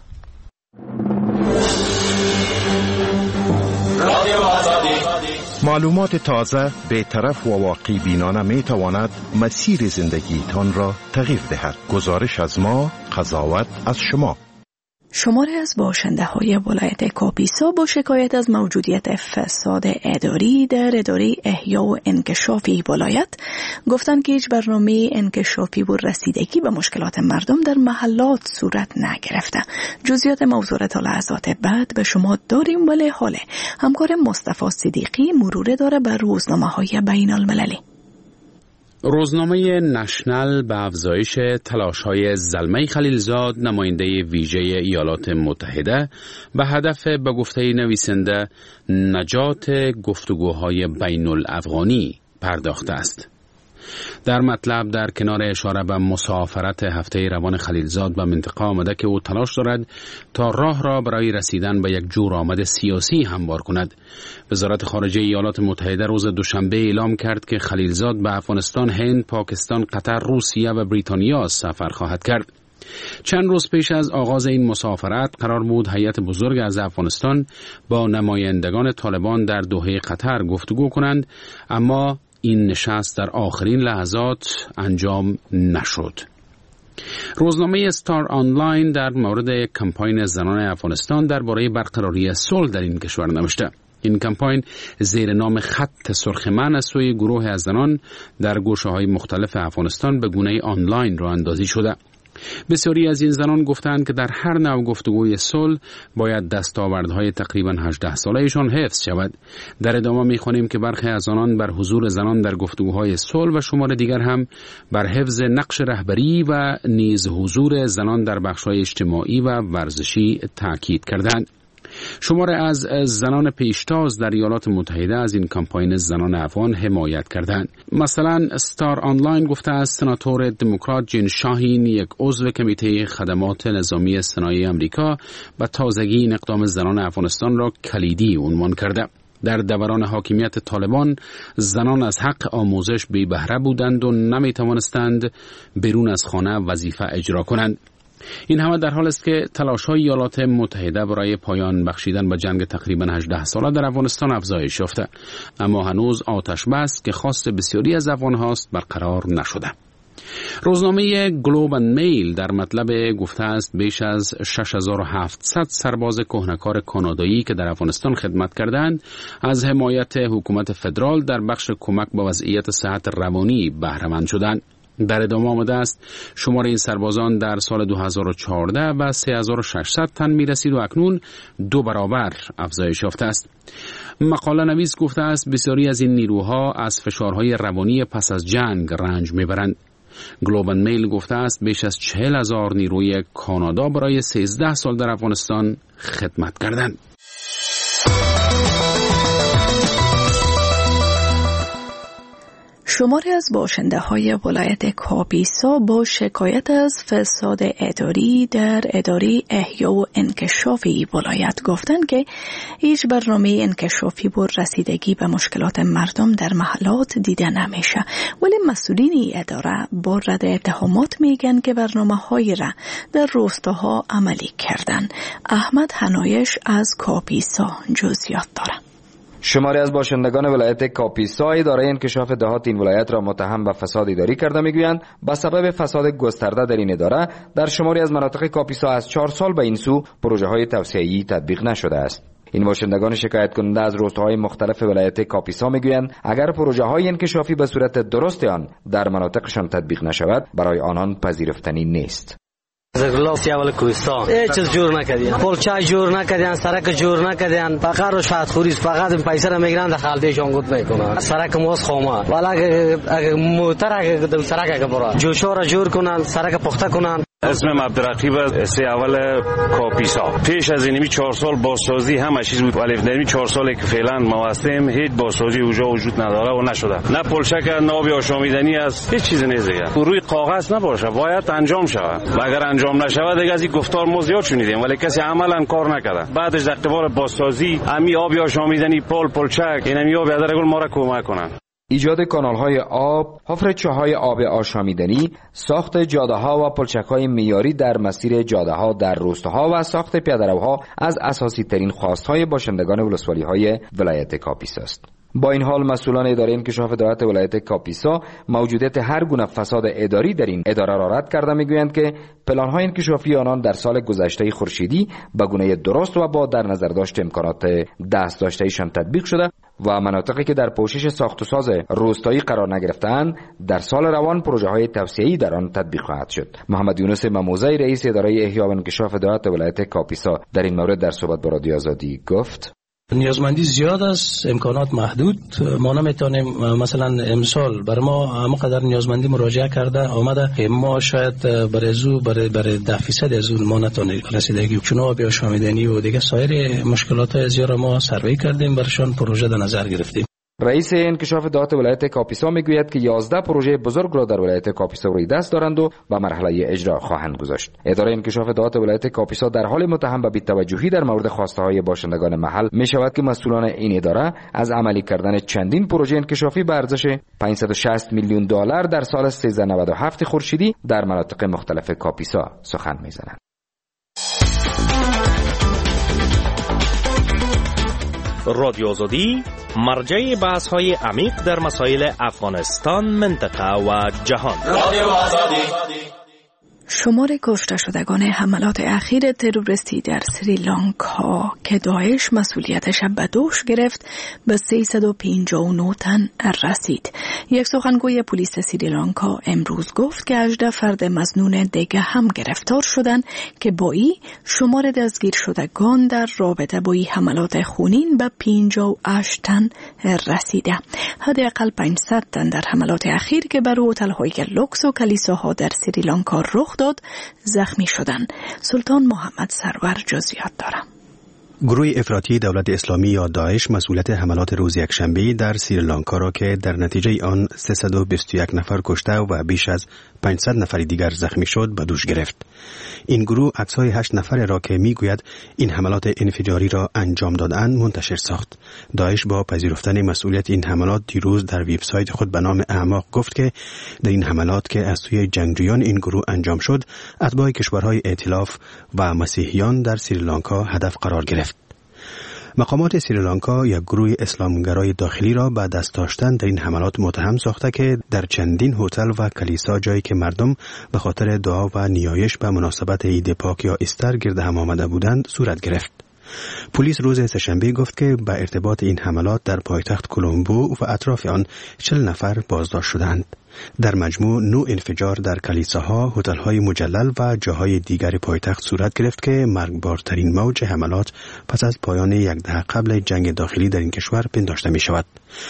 معلومات تازه، بی‌طرف و واقعی بینانه می تواند مسیر زندگیتان را تغییر دهد. گزارش از ما، قضاوت از شما. شماری از باشنده های ولایت کاپیسا با شکایت از موجودیت فساد اداری در اداره احیا و انکشافی ولایت گفتند که هیچ برنامه انکشافی و رسیدگی به مشکلات مردم در محلات صورت نگرفته. جزئیات موضوع تا لحظات بعد به شما داریم، ولی حاله همکار مصطفی صدیقی مروره داره بر روزنامه‌های بین المللی. روزنامه نشنل به افزایش تلاش‌های زلمه خلیلزاد نماینده ویژه ایالات متحده به هدف به گفته نویسنده نجات گفتگوهای بین الافغانی پرداخته است. در مطلب در کنار اشاره به مسافرت هفته روان خلیلزاد به منطقه آمده که او تلاش دارد تا راه را برای رسیدن به یک جور آمد سیاسی هموار کند. وزارت خارجه ایالات متحده روز دوشنبه اعلام کرد که خلیلزاد به افغانستان، هند، پاکستان، قطر، روسیه و بریتانیا سفر خواهد کرد. چند روز پیش از آغاز این مسافرت قرار بود هیئت بزرگ از افغانستان با نمایندگان طالبان در دوحه قطر گفتگو کنند، اما این نشست در آخرین لحظات انجام نشد. روزنامه استار آنلاین در مورد کمپاین زنان افغانستان درباره برقراری صلح در این کشور نوشته. این کمپاین زیر نام خط سرخ من از سوی گروه از زنان در گوشه‌های مختلف افغانستان به گونه آنلاین راه اندازی شده. بسیاری از این زنان گفتند که در هر نوع گفتگوی صلح باید دستاوردهای تقریباً هجده ساله‌شان حفظ شود. در ادامه می‌خوانیم که برخی از آنان بر حضور زنان در گفتگوهای صلح و شمار دیگر هم بر حفظ نقش رهبری و نیز حضور زنان در بخش‌های اجتماعی و ورزشی تاکید کردند. شمار از زنان پیشتاز در ایالات متحده از این کمپاین زنان افغان حمایت کردند. مثلا استار آنلاین گفته است سناتور دموکرات جین شاهین، یک عضو کمیته خدمات نظامی صنایع آمریکا، به تازگی این اقدام زنان افغانستان را کلیدی عنوان کرده. در دوران حاکمیت طالبان زنان از حق آموزش بی بهره بودند و نمی توانستند بیرون از خانه وظیفه اجرا کنند. این همه در حال است که تلاش‌های ایالات متحده برای پایان بخشیدن به جنگ تقریباً هجده ساله در افغانستان افزایش یافته، اما هنوز آتش بس که خواست بسیاری از افغان‌هاست برقرار نشده. روزنامه گلوب اند میل در مطلب گفته است بیش از شش هزار و هفتصد سرباز کهنه‌کار کانادایی که در افغانستان خدمت کردند از حمایت حکومت فدرال در بخش کمک به وضعیت صحت روانی بهره مند شدند. در ادامه آمده است شمار این سربازان در سال دو هزار و چهارده به سه هزار و ششصد تن می رسید و اکنون دو برابر افزایش یافته است. مقاله نویس گفته است بسیاری از این نیروها از فشارهای روانی پس از جنگ رنج می برند. گلوب اند میل گفته است بیش از چهل هزار نیروی کانادا برای سیزده سال در افغانستان خدمت کردند. شماری از باشنده های ولایت کاپیسا با شکایت از فساد اداری در اداره احیا و انکشافی ولایت گفتند که هیچ برنامه انکشافی بر رسیدگی به مشکلات مردم در محلات دیده نمیشه، ولی مسئولین اداره با رد اتهامات میگن که برنامه های را در روستاها عملی کردن. احمد حنایش از کاپیسا جزئیات داره. شماری از باشندگان ولایت کاپیسا اداره انکشاف دهات این ولایت را متهم به فساد اداری کرده میگویند به سبب فساد گسترده در این اداره در شماری از مناطق کاپیسا از چهار سال به این سو پروژه های توسعه‌ای تطبیق نشده است. این باشندگان شکایت کننده از روستاهای مختلف ولایت کاپیسا میگویند اگر پروژه های انکشافی به صورت درست آن در مناطقشان تطبیق نشود برای آنان پذیرفتنی نیست. زغلا سیاول کوهستان هیچ چیز جور نکردین، پلچه جور نکردین، سرک جور نکردین، فقط روشات خوریز فقط این پیسه را میگیرن در خالدهشان گوت میکنن. سرک موس خوما والا اگه موتر اگه سرک اگه برا جوشو را جور کنن، سرک پخته کنن. اسمم عبدالرقیب است، اول کاپیسا. پیش از اینمی چهار سال بازسازی همه چیز بود، ولی در این چهار سالی که فعلا ما هستیم هیچ بازسازی اونجا وجود نداره و نشده. نه پلچک نه آب آشامیدنی است، هیچ چیز نیست دیگه. روی کاغذ نباشه، باید انجام شود. و اگر انجام نشود دیگه از این گفتار ما زیاد شنیدیم ولی کسی عملا کار نکرده. بعدش در اقتبار بازسازی امی آب آشامیدنی، پل پلچک اینمی آب درگل ما را کمک کنن. ایجاد کانال‌های آب، حفر چاهای آب آشامیدنی، ساخت جاده‌ها و پلچک‌های معیاری در مسیر جاده‌ها در روستاها و ساخت پیاده‌روها از اساسی ترین خواست‌های باشندگان ولسوالی‌های ولایت کاپیسا است. با این حال مسئولان اداره انکشاف دهات ولایت کاپیسا موجودیت هر گونه فساد اداری در این اداره را رد کرده میگویند که پلان‌های انکشافی آنان در سال گذشته خورشیدی به گونه درست و با در نظر داشت امکانات دست داشته‌ایشان تطبیق شده و مناطقی که در پوشش ساخت و ساز روستایی قرار نگرفتند در سال روان پروژه‌های توسعه‌ای در آن تطبیق خواهد شد. محمد یونس مموزی رئیس اداره احیا و انکشاف دهات ولایت کاپیسا در این مورد در صحبت با رادیو آزادی گفت: نیازمندی زیاد است، امکانات محدود. ما نمیتونیم مثلا امسال برای ما همقدر نیازمندی مراجعه کرده آمده که ما شاید برای زو برای برای ده فیصد از اون ما نتونیم رسیدگی چون آب آشامیدنی و دیگه سایر مشکلات از زیاد ما سروی کردیم، برشان پروژه در نظر گرفتیم. رئیس انکشاف دهات ولایت کاپیسا میگوید که یازده پروژه بزرگ را در ولایت کاپیسا روی دست دارند و به مرحله اجرا خواهند گذاشت. اداره انکشاف دهات ولایت کاپیسا در حال متهم به بی‌توجهی در مورد خواسته های باشندگان محل می شود که مسئولان این اداره از عملی کردن چندین پروژه انکشافی به ارزش پانصد و شصت میلیون دلار در سال سیزده نود و هفت خورشیدی در مناطق مختلف کاپیسا سخن میزنند. رادیو آزادی مرجع بحث های عمیق در مسائل افغانستان، منطقه و جهان. رادیو آزادی. شمار کشته شدگان حملات اخیر تروریستی در سریلانکا که داعش مسئولیتش به دوش گرفت به سیصد و پنجاه و نه تن رسید. یک سخنگوی پلیس سریلانکا امروز گفت که هجده فرد مظنون دیگه هم گرفتار شدن که با این شمار دستگیر شدگان در رابطه با این حملات خونین به پنجاه و هشت تن رسیده. حداقل پانصد تن در حملات اخیر که بر هتل‌های لوکس و کلیساها در سریلانکا رخ داد زخمی شدن. سلطان محمد سرور جزئیات دارم. گروه افراطی دولت اسلامی یا داعش مسئولیت حملات روز یکشنبه در سریلانکا را که در نتیجه آن سیصد و بیست و یک نفر کشته و بیش از پانصد نفر دیگر زخمی شد به دوش گرفت. این گروه عکس‌های هشت نفر را که میگوید این حملات انفجاری را انجام دادند منتشر ساخت. داعش با پذیرفتن مسئولیت این حملات دیروز در وبسایت خود به نام اعماق گفت که در این حملات که از سوی جنگجویان این گروه انجام شد اتباع کشورهای ائتلاف و مسیحیان در سریلانکا هدف قرار گرفت. مقامات سریلانکا یک گروه اسلامگرای داخلی را به دست داشتن در این حملات متهم ساخته که در چندین هتل و کلیسا جایی که مردم به خاطر دعا و نیایش به مناسبت عید پاک یا ایستر گرد هم آمده بودند صورت گرفت. پلیس روز سه‌شنبه گفت که به ارتباط این حملات در پایتخت کلمبو و اطراف آن چهل نفر بازداشت شدند. در مجموع نو انفجار در کلیساها، هتل‌های مجلل و جاهای دیگر پایتخت صورت گرفت که مرگبارترین موج حملات پس از پایان یک دهه قبل جنگ داخلی در این کشور پنداشته می شود.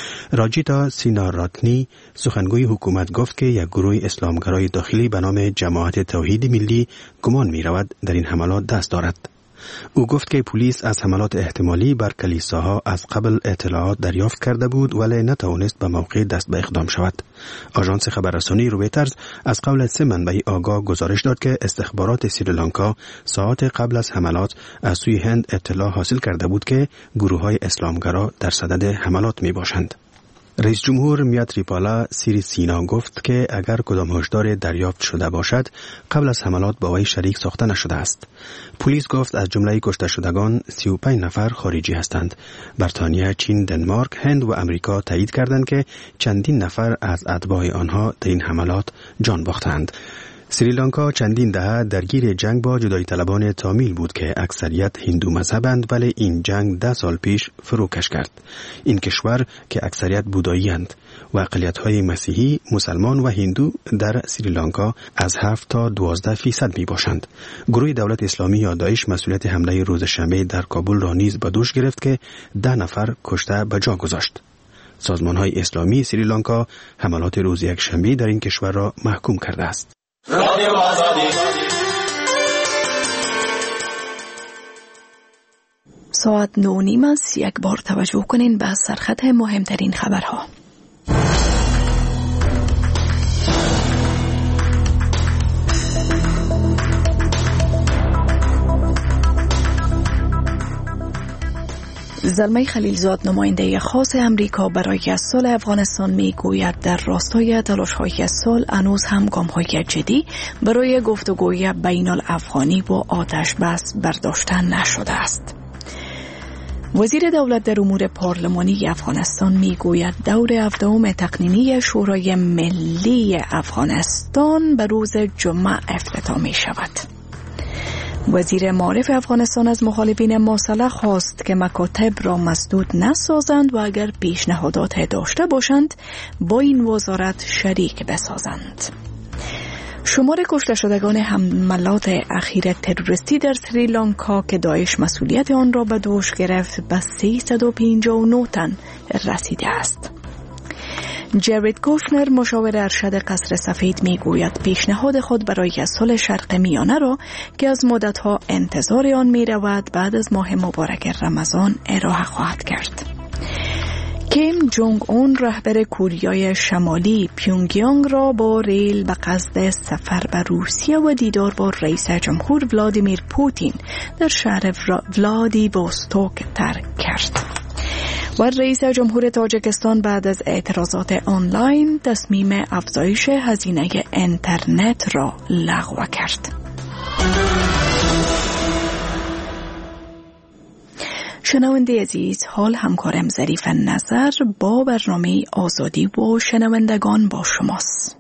راجیتا سیناراتنی سخنگوی حکومت گفت که یک گروه اسلامگرای داخلی به نام جماعت توحید ملی گمان می رود در این حملات دست دارد. او گفت که پلیس از حملات احتمالی بر کلیساها از قبل اطلاعات دریافت کرده بود ولی نتوانست به موقع دست به اقدام شود. آژانس خبررسانی رویترز از قول سه منبع آگاه گزارش داد که استخبارات سریلانکا ساعات قبل از حملات از سوی هند اطلاع حاصل کرده بود که گروه‌های اسلامگرا در صدد حملات می باشند. رئیس جمهور میاتریپالا سیریسینا گفت که اگر کدام هشدار دریافت شده باشد قبل از حملات با وی شریک ساخته نشده است. پلیس گفت از جمله کشته شدگان سی و پنج نفر خارجی هستند. بریتانیا، چین، دنمارک، هند و امریکا تایید کردند که چندین نفر از اتباع آنها در این حملات جان باختند. سریلانکا چندین دهه درگیر جنگ با جدایی طلبان تامیل بود که اکثریت هندو مذهبند، ولی این جنگ ده سال پیش فروکش کرد. این کشور که اکثریت بودایی اند و اقلیت‌های مسیحی، مسلمان و هندو در سریلانکا از هفت تا دوازده فیصد می باشند. گروه دولت اسلامی یا داعش مسئولیت حمله روز شنبه در کابل را نیز به دوش گرفت که ده نفر کشته به جا گذاشت. سازمان‌های اسلامی سریلانکا حملات روز یک شنبه در این کشور را محکوم کرده است. رادیو آزادی. ساعت نو نیم است. یک بار توجه کنین به سرخط مهمترین خبرها. زلمه خلیلزاد نماینده خاص امریکا برای صلح افغانستان میگوید در راستای تلاش‌های صلح هنوز هم گام‌های جدی برای گفتگوی بین الافغانی و آتش بس برداشته نشده است. وزیر دولت در امور پارلمانی افغانستان میگوید دور هفتم تقنینی شورای ملی افغانستان به روز جمعه افتتاح می شود. وزیر معارف افغانستان از مخالفین مسلح خواست که مکاتب را مسدود نسازند و اگر پیشنهادات داشته باشند با این وزارت شریک بسازند. شمار کشته شدگان حملات اخیر تروریستی در سریلانکا که داعش مسئولیت آن را به دوش گرفت به سیصد و پنجاه و نه تن رسیده است. جرید کوشنر مشاور ارشد قصر سفید میگوید پیشنهاد خود برای صلح شرق میانه را که از مدتها انتظار آن میرود بعد از ماه مبارک رمضان ارائه خواهد کرد. کیم جونگ اون رهبر کوریای شمالی پیونگیانگ را با ریل به قصد سفر به روسیه و دیدار با رئیس جمهور ولادیمیر پوتین در شهر ولادیوستوک ترک کرد. و رئیس جمهور تاجیکستان بعد از اعتراضات آنلاین تصمیم افزایش هزینه اینترنت را لغو کرد. شنونده عزیز، حال همکارم ظریف نظر با برنامه آزادی و شنوندگان با شماست.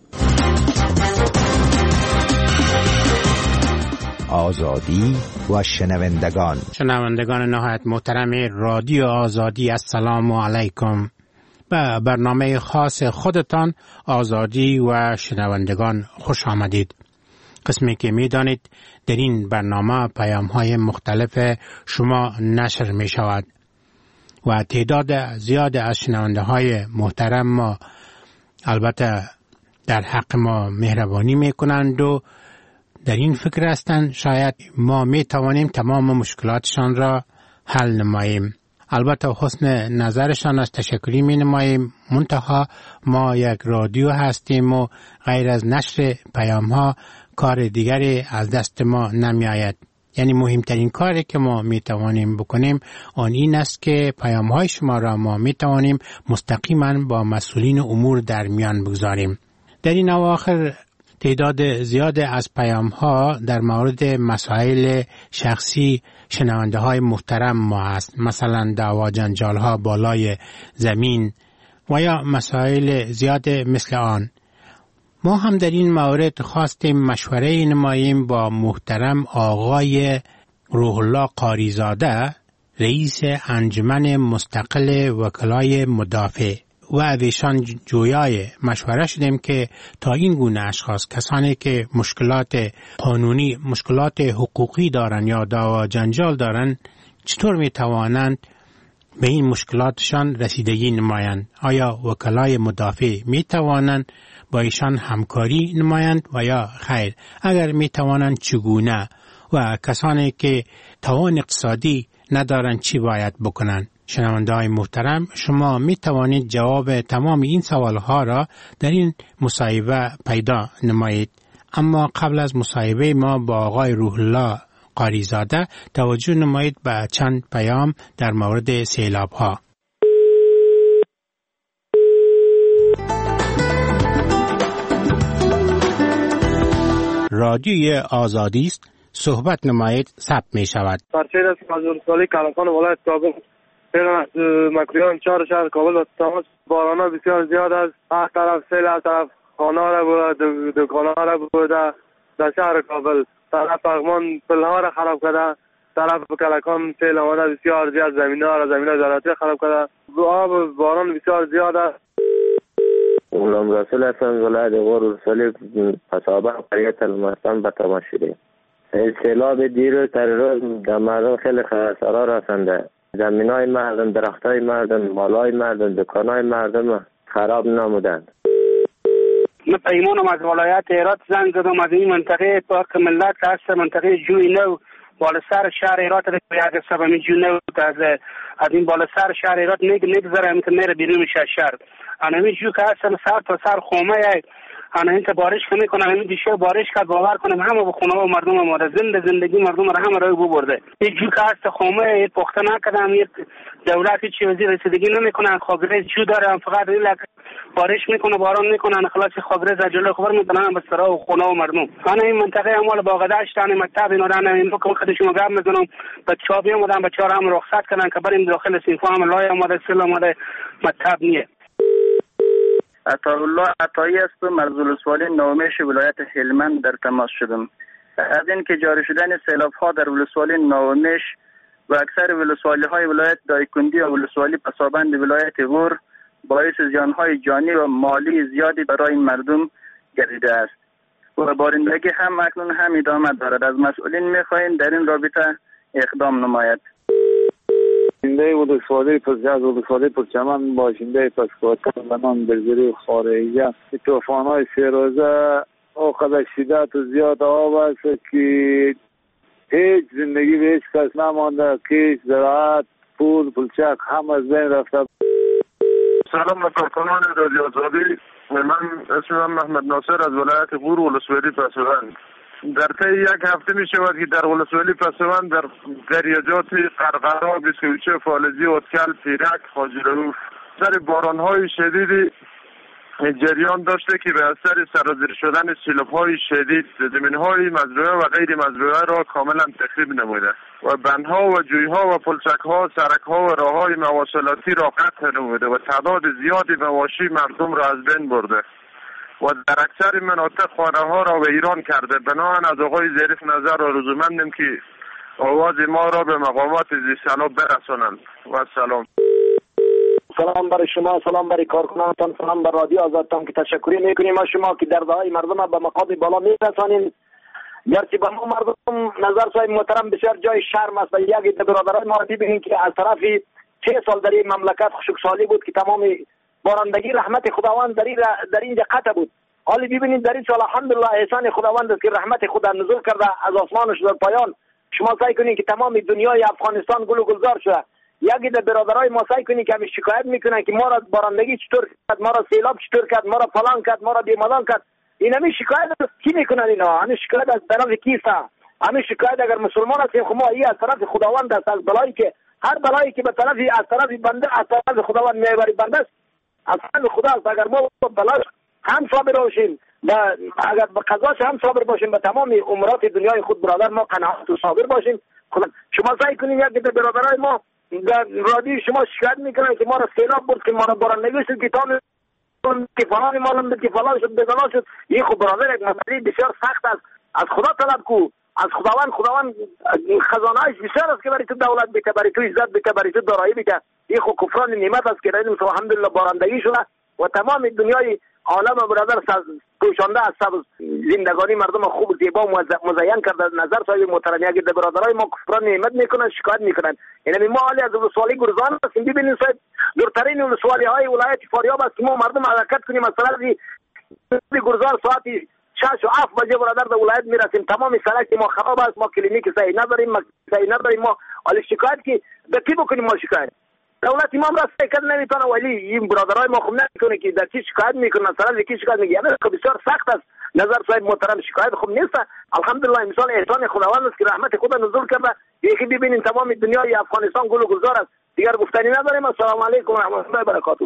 آزادی و شنوندگان شنوندگان نهایت محترم رادیو آزادی، السلام علیکم. به برنامه خاص خودتان آزادی و شنوندگان خوش آمدید. قسمی که می دانید در این برنامه پیام های مختلف شما نشر می شود و تعداد زیاد از شنونده های محترم ما البته در حق ما مهربانی می کنند و در این فکر هستند شاید ما می توانیم تمام مشکلاتشان را حل نماییم. البته حسن نظرشان از تشکری می نماییم، منتها ما یک رادیو هستیم و غیر از نشر پیام ها کار دیگری از دست ما نمی آید. یعنی مهمترین کاری که ما می توانیم بکنیم آن این است که پیام های شما را ما می توانیم مستقیما با مسئولین امور در میان بگذاریم. در این اواخر تعداد زیاد از پیام ها در مورد مسائل شخصی شنونده های محترم ما است، مثلا دعوا جنجال ها بالای زمین و یا مسائل زیاد مثل آن. ما هم در این مورد خواستیم مشوره نماییم با محترم آقای روح الله قاریزاده، رئیس انجمن مستقل وکلای مدافع، و از ایشان جویای مشوره شدیم که تا این گونه اشخاص، کسانی که مشکلات قانونی، مشکلات حقوقی دارند یا دعوا جنجال دارند، چطور می توانند به این مشکلاتشان رسیدگی نمایند. آیا وکلای مدافع می توانند با ایشان همکاری نمایند و یا خیر؟ اگر می توانند چگونه؟ و کسانی که توان اقتصادی ندارند چی باید بکنند؟ شنونده های محترم، شما می توانید جواب تمام این سوال ها را در این مصاحبه پیدا نمایید. اما قبل از مصاحبه ما با آقای روح الله قاریزاده توجه نمایید به چند پیام در مورد سیلاب ها. رادیوی آزادی است، صحبت نمایید، ثبت می شود. پرچه است از ولسوالی کلکان ولایت کابل. مکریان چهار شهر کابل و تماس باران بسیار زیاد است. هر طرف سیل، هر طرف خانه را بوده، دکانه را بوده. در شهر کابل طرف پغمان پلها را خراب کرده، طرف کلکان سیل آمده بسیار زیاد، زمین ها را زمین ها زراعتی خراب کرده. آب باران بسیار زیاد است. غلام رسول هستم، ولایت غور ولسوالی پسابه قریه تلمستان به تماشیری. سیلاب دیرو تر روز در مردم خیلی خسارا رسنده. زمین های مردم، درخت های مردم، مال های مردم، دکان های مردم خراب نمودند. من پیمانم از ولایت هرات زنگ زدم از این منطقه پاک ملت که هست منطقه جوی نو بالا سر شهر هرات یک سبمی جوی نو از از این بالا سر شهر هرات نگذره میتون میره بیرون میشه شهر. انا همین جو که هستم سر تا سر خومه انا این بارش که میکنه همین دیشه بارش کرد باور کنم همه به خونه و مردم ما را زنده زندگی مردم را همه را ببرده. این جو که هست خومه پخته نکردم، یک دولت چی وزیر رسیدگی نمیکنن، خاگرز جو داره فقط ریلک بارش میکنه باران میکنه خلاص خاگرز از جلوی خبر میدونن به سرا و خونه و مردم. انا این منطقه اموال باغداشت ان مکتب اینا را نمیم که خودشون گام میزنم بچه‌ها بیامدن بچه‌ها هم رخصت کردن که بریم داخل سینفا هم لای اومده سل اومده مکتب نیه. عطاالله عطایی هستم از ولسوالی نومش ولایت هلمند در تماس شدم. از این که جاری شدن سیلاب ها در ولسوالی نومش و اکثر ولسوالی های ولایت دایکندی و ولسوالی پسابند ولایت غور باعث زیان های جانی و مالی زیادی برای مردم گردیده است و بارندگی هم اکنون هم ادامه دارد. از مسئولین میخواهیم در این رابطه اقدام نماید. باشنده ولسوالی پرجاز ولسوالی پرچمن باشنده پسکوتر لنان برزیری خارجه توفان های سه روزه اوقدر شدت و زیاد آب است که هیچ زندگی به هیچ کس نمانده. کیش، زراعت، پول، پلچک هم از بین رفته. سلام به کارکنان رادیو آزادی. من اسمم محمد ناصر از ولایت غور ولسوالی پسوند. در طی یک هفته می شود که در ولسوالی پسوند در دریاجات قرقرا، بیسکویچه، فالزی، اتکل، پیرک، خاجرروف سر بارانهای شدیدی جریان داشته که به اثر سرازیر شدن سیلاب‌های شدید زمین‌های مزرعه و غیر مزرعه را کاملا تخریب نموده و بندها و جویها و پلچک‌ها، سرک‌ها و راه‌های مواصلاتی را قطع نموده و تعداد زیادی مواشی مردم را از بین برده و در اکثر مناطق خانه‌ها را ویران کرده. بنابراین از آقای ظریف نظر را رجومندیم که آواز ما را به مقامات ذی‌صلاح برسانند. و سلام. سلام برای شما، سلام برای کارکنانتان، سلام بر رادیو آزادتان که تشکری میکنیم از شما که دردهای مردم به مقام بالا میرسانید. گرچه به ما مردم نظر صاحب محترم بسیار جای شرم است و یک برادرای ما ببینید که از طرف سه سال در این مملکت خشکسالی بود که تمام بارندگی رحمت خداوند در این در اینجا قطع بود. حالی ببینید در این سال الحمدلله احسان خداوند است که رحمت خدا نزول کرده از آسمانش در پایان. شما سعی کنید که تمام دنیای افغانستان گل و گلزار شده. یکی در برادرای ما سعی کنید که همین شکایت میکنن که ما را بارندگی چطور کرد، ما را سیلاب چطور کرد، ما را فلان کرد، ما را بیمالان کرد. این همین شکایت کی میکنن؟ اینا همین شکایت از طرف کیست؟ همین شکایت اگر مسلمان هستیم خب ما این از طرف خداوند است. از بلایی که هر بلایی که به طرف از طرف بنده از طرف خداوند میبری بنده است، از طرف خدا است. اگر ما بلاش هم صابر باشیم و اگر به قضاش هم صابر باشیم به تمام امورات دنیای خود برادر ما قناعت و صابر باشیم. شما سعی کنید یک در برادرای ما در رادیو شما شکایت میکنن که ما را سیلاب برد، که ما را بارندگی شد، که تام که فلان مالم که فلان شد بگلا شد. این خب برادر یک مسئله بسیار سخت است. از خدا طلب کو، از خداوند خداوند خزانه‌اش بسیار است که برای تو دولت بده، برای تو عزت بده، برای تو دارایی بده. این خب کفران نعمت است که در این الحمدلله بارندگی شده و تمام دنیای عالم برادر پوشانده از سبز زندگانی مردم خوب زیبا و مزین کرده. نظر صاحب محترم یک در برادرای ما کفران نعمت میکنن، شکایت میکنن. یعنی ما حالی از ولسوالی گرزان هستیم. ببینید صاحب دورترین ولسوالی های ولایت فاریاب است که ما مردم حرکت کنیم از طرف گرزان ساعتی شش و هفت جای برادر در ولایت میرسیم تمام سرک ما خراب است، ما کلینیک صحیح نداریم، ما صحیح نداریم، ما حالی شکایت که به کی بکنیم؟ ما شکایت دولت امام را سکر نمیتونه، ولی این برادرای ما خوب نمیکنه که در چی شکایت میکنن، سر کی شکایت میگه. یعنی بسیار سخت است. نظر صاحب محترم شکایت خوب نیست. الحمدلله مثال احسان خداوند است که رحمت خدا نزول کرده. یکی ببینین تمام دنیای افغانستان گل و گلزار است. دیگر گفتنی نداریم. السلام علیکم و رحمت الله و برکاته.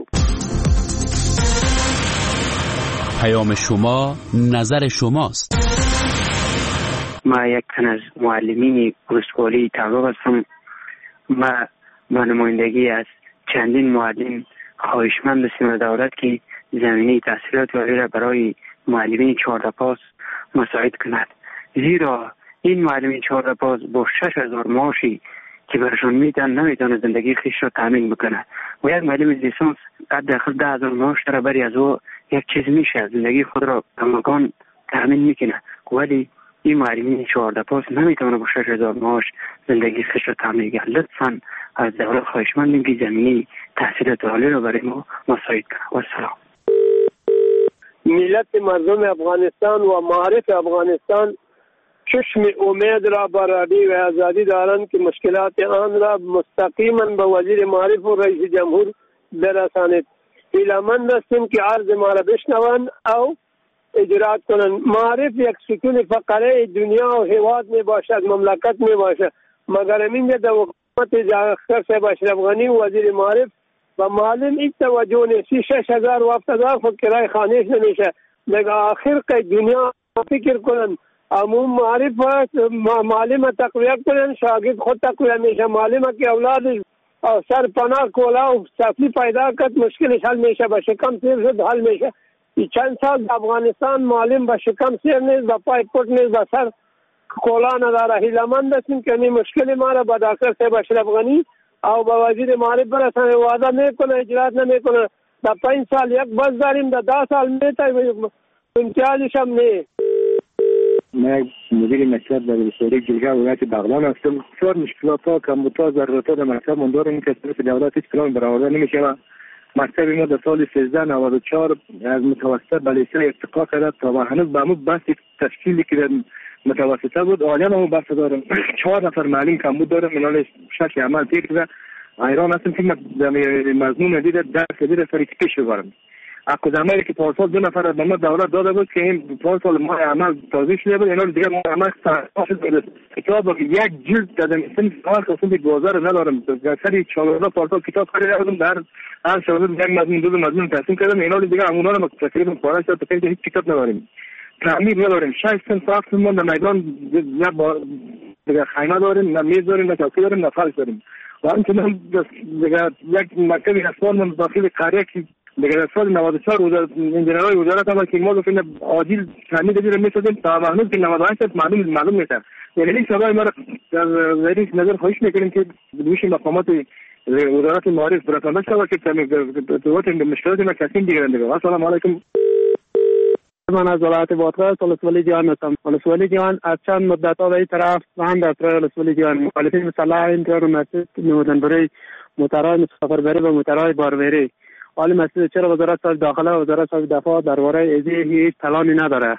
پیام شما نظر شماست. ما یک تن از معلمین ولسوالی تعلق هستم. ما با نمایندگی از چندین معلم خواهشمند هستیم دولت که زمینه تحصیلات عالی را برای معلمین چهارده پاس مساعد کند، زیرا این معلمین چهارده پاس با شش هزار معاشی که برشان میدن نمیتونه زندگی خیش را تامین بکنه و یک معلم لیسانس حداقل ده هزار معاش را بری از او یک چیز میشه زندگی خود را کماکان تامین میکنه، ولی این معلمین چهارده پاس نمیتونه با شش هزار معاش زندگی خیش را تامین کنه. لطفاً از دولت خواهشمندیم که زمینه تحصیلات عالی را برای ما مساعد کنه. و سلام. ملت مردم افغانستان و معارف افغانستان چشم امید را برابری و آزادی دارند که مشکلات آن را مستقیما به وزیر معارف و رئیس جمهور برسانید. هیله‌مند هستیم که عرض ما را بشنوند او اجرات کنند. معارف یک ستون فقره دنیا و حیوات می باشد، مملکت می باشد، مگر این در حکومت جاخر صاحب اشرف غنی وزیر معارف و معلم این توجه نیستی. شش هزار و هفت هزار خود کرای خانهش نمیشه. مگه آخر که دنیا فکر کنن عموم معارف معلم تقویت کنن، شاگرد خود تقویت میشه. معلم که اولاد او سر پناه کولا و صفی پیدا کرد مشکلش حل میشه، با شکم سیر شد حل میشه. این چند سال افغانستان معلم با شکم سیر نیست، با پای پوت نیست، با سر کولا نداره. هیله‌مند هستیم که این مشکل ما را با دکتر صاحب اشرف غنی او با وزیر معارف برسانه. وعده میکنه اجرات نمیکنه. در پنج سال یک بس داریم، در ده سال میتای امتیازش هم نه. من مدیر مکتب در ولسوالی جلگه ولایت بغلان هستم. بسیار مشکلات ها کمبودها ضرورتها در مکتب من داریم که طرف دولت هیچ کدام برآورده نمیشه. مکتب ما در سال سیزده نود و چهار از متوسط به لیسه ارتقا کرد تا و هنوز به همون بحث تشکیلی که متوسطه بود عالیه همون بحث دارم. چهار نفر معلم کمبود دارم. منال شش عمل تیر که ایران هستم که مضمون دیده درس دیده سری پیش ببرم. اکو زمانی که پارسال دو نفر به ما دولت داده بود که این پارسال ما عمل تازه شده بود، اینا دیگه ما عمل سرطان شده. کتاب که یک جلد دادم سن سال قسم که گذار ندارم. سری چهارده پارسال کتاب خریده بودم، در هر شاگرد یک مضمون دو مضمون تقسیم کردم. اینا دیگه همونا رو تقریبا پاره شد تا هیچ کتاب نداریم. تعمیر نداریم. شش سن ساخت ما در میدان نه با دیگه خیمه داریم، نه میز داریم، نه چوکی داریم، نه فرش داریم. و همچنین دیگه یک مکتب اسوان من داخل قریه که دیگه سال نود و چهار وزارت انجینرهای وزارت هم که ما گفتیم عاجل تعمیر دیگه می‌شدیم تا هنوز که نود و هشت معلوم معلوم میشه. یعنی این سوال ما در رئیس نظر خواهش می‌کنیم که دوش مقامات وزارت معارف برسانده شود که توات مشکلات ما کسیم دیگه دیگه. السلام علیکم. من از ولایت بادغیس ولسوالی جهان هستم. ولسوالی جهان از چند مدت ها به این طرف هم در طرف ولسوالی جهان مخالفین مسلح اینطور مسجد نمودن برای موترهای مسافربری و موترهای باربری. حالی مسجد چرا وزارت صاحب داخله و وزارت صاحب دفاع درباره ازی هیچ پلانی نداره؟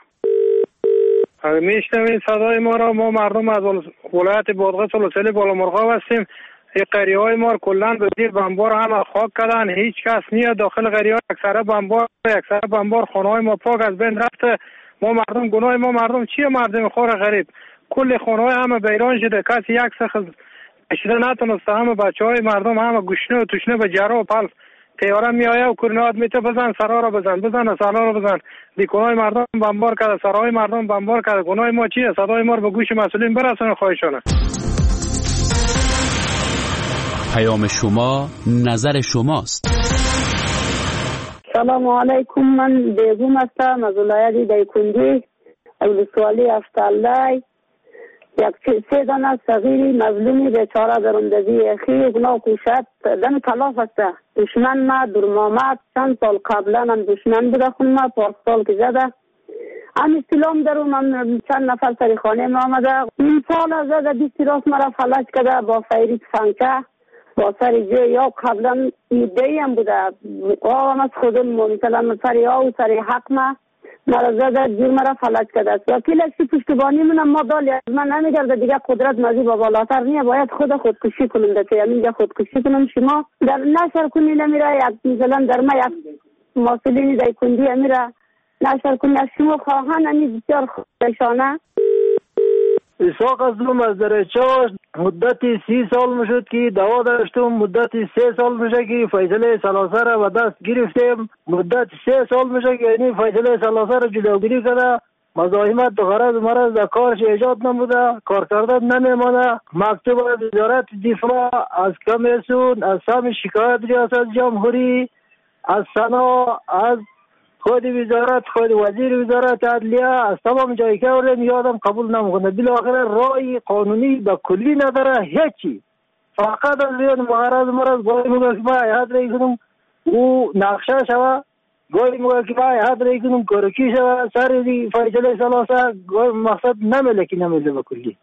میشنوین صدای ما را. ما مردم از ولایت بادغیس ولسوالی بالامرغاب هستیم. این قریه های ما کلا به زیر بمبار هم خاک کردن. هیچ کس نیاد داخل قریه ها. اکثر بمبار اکثر بمبار خانه های ما پاک از بین رفته. ما مردم گناه ما مردم چیه؟ مردم خور غریب کل خانه های همه بیران شده. کسی یک سخت کشیده نتونسته. همه بچه های مردم همه گشنه و توشنه به جرا و پلس تیاره میآیه و کرنات میته بزن سرا را بزن بزن سرا را بزن. دیکنای مردم بمبار کرده، سرای مردم بمبار کرده. گناه ما چیه؟ صدای ما رو به گوش مسئولین برسونه خواهشانه. پیام شما نظر شماست. سلام علیکم. من بیگم هستم از ولایت دایکندی ولسوالی افتالای. یک سه دانه صغیری مظلومی بیچاره در اندازی اخی گناه کوشد دن تلاف است. دشمن ما درمامت چند سال قبلا هم دشمن بوده خون ما پارسال که زده هم استلام درو من چند نفر سری خانه ما آمده. این سال از زده بیستی راست مرا فلج کده با فیری فنکه با سری جه یا قبلا ایده هم بوده آقا از خودم مثلا سری آو سری حق ما مرا زد جور مرا فلج کرده است. وکیلش که پشتیبانی منم ما دالی از من نمیگرده دیگه قدرت مزید با بالاتر نیه، باید خود خودکشی کنم ده که همینجا خودکشی کنم. شما در نشر کنی نمیره، یک مثلا در ما یک مسئولین در کندی میره نشر کنی از شما خواهان همی بسیار خودشانه. اسحاق ازلوم از درچاش مدتی سی سال میشد که دوا داشتم، مدتی سه سال میشه که فیصله ثلاثه را به دست گرفتیم، مدت سه سال میشه که یعنی فیصله ثلاثه را جلوگیری کرده، مزاحمت و غرض مرض در کارش ایجاد نموده، کار کردن نمیمانه. مکتوب از وزارت دفاع، از کمیسیون، از سهم شکایت ریاست جمهوری، از سنا، از خود وزارت، خود وزیر وزارت عدلیه، از تمام جایی که اردم یادم قبول نمیکنه. بالاخره رای قانونی به کلی نداره هیچی، فقط از بیان مغرض مرض گاهی موقع که ما ایهد رای کنم او نقشه شوه، گاهی موقع که ما ایهد رای کنم کرکی شوه، سر دی فیصله ثلاثه گاهی مقصد نمیله که نمیله به کلی.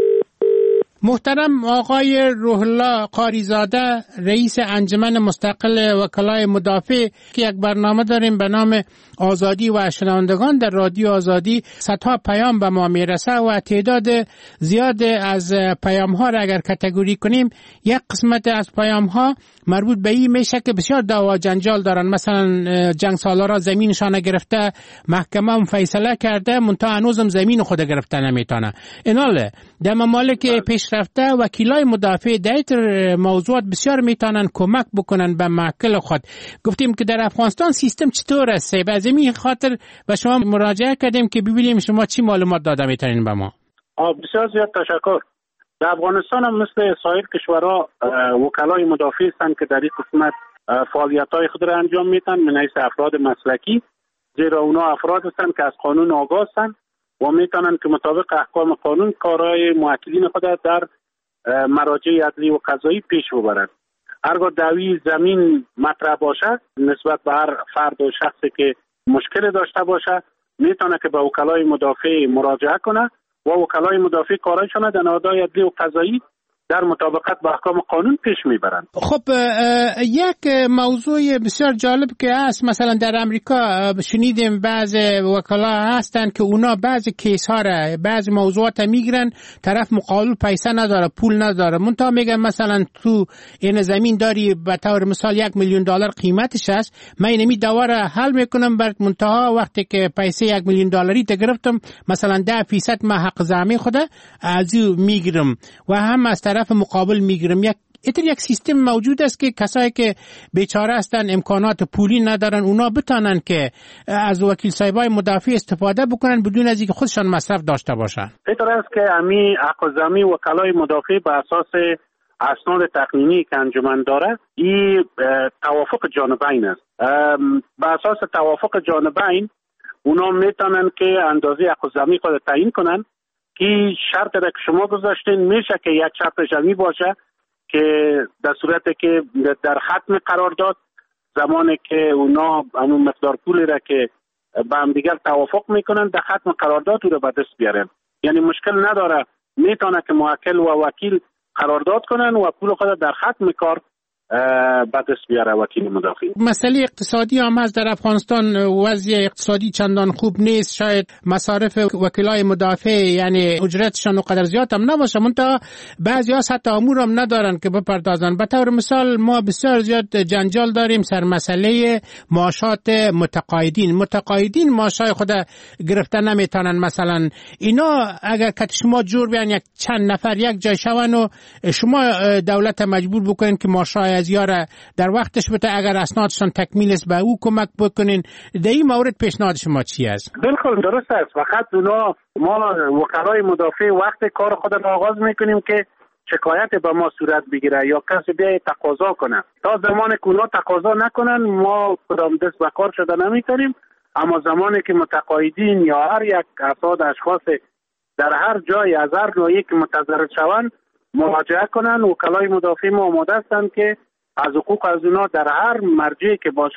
محترم آقای روح الله قاریزاده، رئیس انجمن مستقل وکلای مدافع، که یک برنامه داریم به نام آزادی و شنوندگان در رادیو آزادی، صدها پیام به ما میرسه و تعداد زیاد از پیام ها را اگر کاتگوری کنیم، یک قسمت از پیام ها مربوط به این میشه که بسیار دعوا جنجال دارن، مثلا جنگ سالارا زمینشان گرفته، محکمه هم فیصله کرده، منتها هنوزم زمین خود گرفته نمیتونه. ایناله در ممالک پیشرفته وکیلای مدافع در موضوعات بسیار میتونن کمک بکنن به موکل خود. گفتیم که در افغانستان سیستم چطور است، از این خاطر به شما مراجعه کردیم که ببینیم شما چی معلومات داده میتونین به ما. بسیار زیاد تشکر. در افغانستان هم مثل سایر کشورها وکلای مدافع هستند که در این قسمت فعالیت‌های خود را انجام میدن من حیث افراد مسلکی، زیرا اونا افراد هستند که از قانون آگاه هستند و میتونن که مطابق احکام قانون کارهای موکلین خود در مراجع عدلی و قضایی پیش ببرند. هرگاه دعوی زمین مطرح باشه نسبت به هر فرد و شخصی که مشکل داشته باشه میتونه که به وکلای مدافع مراجعه کنه و وکلای مدافع کارایشان در نهادهای عدلی و قضایی در مطابقت با احکام قانون پیش میبرند. خب یک موضوع بسیار جالب که هست، مثلا در امریکا شنیدیم بعض وکلا هستن که اونا بعض کیس ها را بعض موضوعات میگیرن، طرف مقابل پیسه نداره، پول نداره، منتها میگن مثلا تو این زمین داری به طور مثال یک میلیون دلار قیمتش هست، من اینمی دعوا را حل میکنم، بعد منتها وقتی که پیسه یک میلیون دلاری ته گرفتم مثلا ده فیصد من حق زمین خود از او میگیرم و هم از طرف مقابل میگیرم. یک اتر یک سیستم موجود است که کسایی که بیچاره هستن امکانات پولی ندارن اونا بتانن که از وکیل صاحبای مدافع استفاده بکنن بدون از اینکه خودشان مصرف داشته باشن. اینطور است که امی حق زمین وکلای مدافع به اساس اسناد تقنینی که انجمن داره این توافق جانبین است. به اساس توافق جانبین اونا میتونن که اندازه حق زمین خود تعیین کنن که شرط را که شما گذاشتین میشه که یک شرط جمعی باشه که در صورتی که در ختم قرارداد زمانی که اونا همون مقدار پولی را که با هم دیگر توافق میکنن در ختم قرارداد او را به دست بیارن، یعنی مشکل نداره، میتونه که موکل و وکیل قرارداد کنن و پول خود در ختم کار بعد دست بیاره وکیل مدافع. مسئله اقتصادی هم هست در افغانستان، وضع اقتصادی چندان خوب نیست، شاید مصارف وکلای مدافع یعنی اجرتشان اونقدر زیاد هم نباشه، منتها بعضی ها حتی امور هم ندارن که بپردازن. به طور مثال ما بسیار زیاد جنجال داریم سر مسئله معاشات متقاعدین. متقاعدین معاشای خود گرفته نمیتونن، مثلا اینا اگر که شما جور بیان یک چند نفر یک جای شون و شما دولت مجبور بکنین که معاشای از یاره در وقتش بده، اگر اسنادشان تکمیل است به او کمک بکنین. در این مورد پیشنهاد شما چی است؟ بالکل درست است. فقط اونا ما وکلای مدافع وقت کار خود را آغاز میکنیم که شکایت به ما صورت بگیره یا کسی بیای تقاضا کنه، تا زمانی که اونا تقاضا نکنن ما کدام دست به کار شده نمیتونیم. اما زمانی که متقاعدین یا هر یک افراد اشخاص در هر جای از هر نوعی که متضرر شوند مراجعه کنن، وکلای مدافع ما آماده هستند که از حقوق از اونا در هر مرجعی که باشه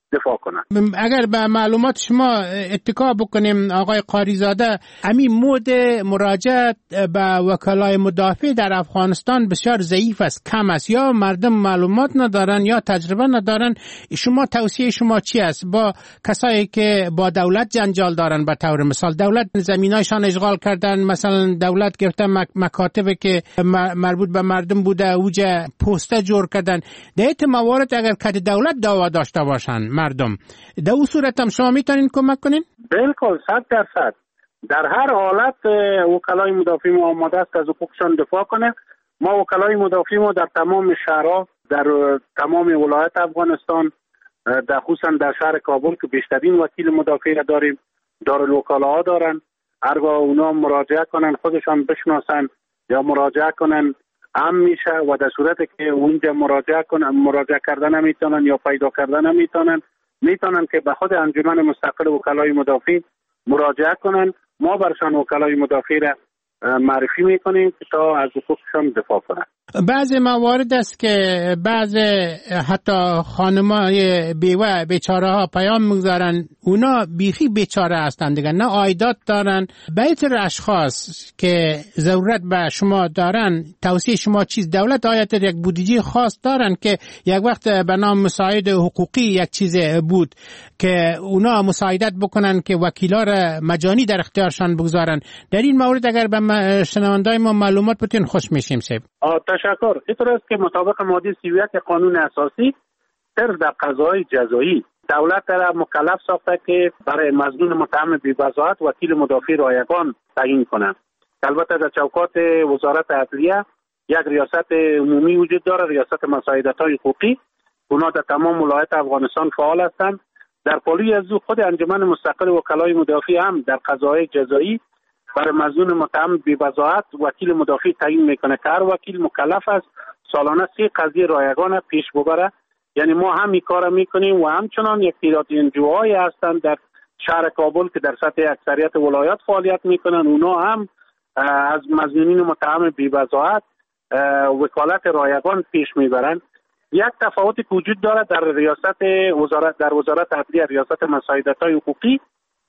دفاع کنند. اگر به معلومات شما اتکا بکنیم آقای قاریزاده، همین مود مراجعت به وکلای مدافع در افغانستان بسیار ضعیف است، کم است، یا مردم معلومات ندارن یا تجربه ندارن. شما توصیه شما چی است با کسایی که با دولت جنجال دارن؟ به طور مثال دولت زمینایشان اشغال کردن، مثلا دولت گرفته مکاتب که مربوط به مردم بوده اوجه پسته جور کردن. در این موارد اگر که دولت دعوا داشته باشن مردم، در اون صورت هم شما میتونین کمک کنین؟ بالکل، صد درصد. در هر حالت وکلای مدافع ما آماده است از حقوقشان دفاع کنه. ما وکلای مدافع ما در تمام شهرها، در تمام ولایت افغانستان، در خصوصا در شهر کابل که بیشترین وکیل مدافع را داریم، دارالوکالاها دارن. هرگاه اونا مراجعه کنن خودشان بشناسن یا مراجعه کنن هم میشه، و در صورتی که اونجا مراجعه کنن مراجعه کردن نمیتونن یا پیدا کردن نمیتونن، میتونن که به خود انجمن مستقل وکلای مدافع مراجعه کنن. ما برشان وکلای مدافع را معرفی میکنیم تا از حقوقشان دفاع کنن. بعض موارد است که بعض حتی خانمای بیوه بیچاره ها پیام میگذارن، اونا بیخی بیچاره هستند دیگه، نه عایدات دارن. بیتر اشخاص که ضرورت به شما دارن، توصیه شما چیز؟ دولت آیت یک بودجه خاص دارن که یک وقت به نام مساعد حقوقی یک چیز بود که اونا مساعدت بکنن که وکیلا را مجانی در اختیارشان بگذارن. در این مورد اگر به شنوندای ما معلومات بتین خوش میشیم. سیب تشکر. اینطور است که مطابق ماده سی و یک قانون اساسی صرف در قضای جزایی دولت را مکلف ساخته که برای مظنون متهم بی‌بضاعت وکیل مدافع رایگان تعیین کنند. البته در چوکات وزارت عدلیه یک ریاست عمومی وجود داره، ریاست مساعدت‌های حقوقی. اونا در تمام ولایت افغانستان فعال هستند. در پالوی از او خود انجمن مستقل وکلای مدافع هم در قضای جزایی برای مظنون متهم بی‌بضاعت وکیل مدافع تعیین میکنه که هر وکیل مکلف است سالانه سه قضیه رایگان پیش ببره. یعنی ما هم این کار میکنیم و همچنان یک تعداد انجوهای هستند در شهر کابل که در سطح اکثریت ولایات فعالیت میکنن، اونا هم از مظنونین متهم بی‌بضاعت وکالت رایگان پیش میبرن. یک تفاوتی که وجود داره در ریاست وزارت در وزارت عدلیه، ریاست مساعدت‌های حقوقی،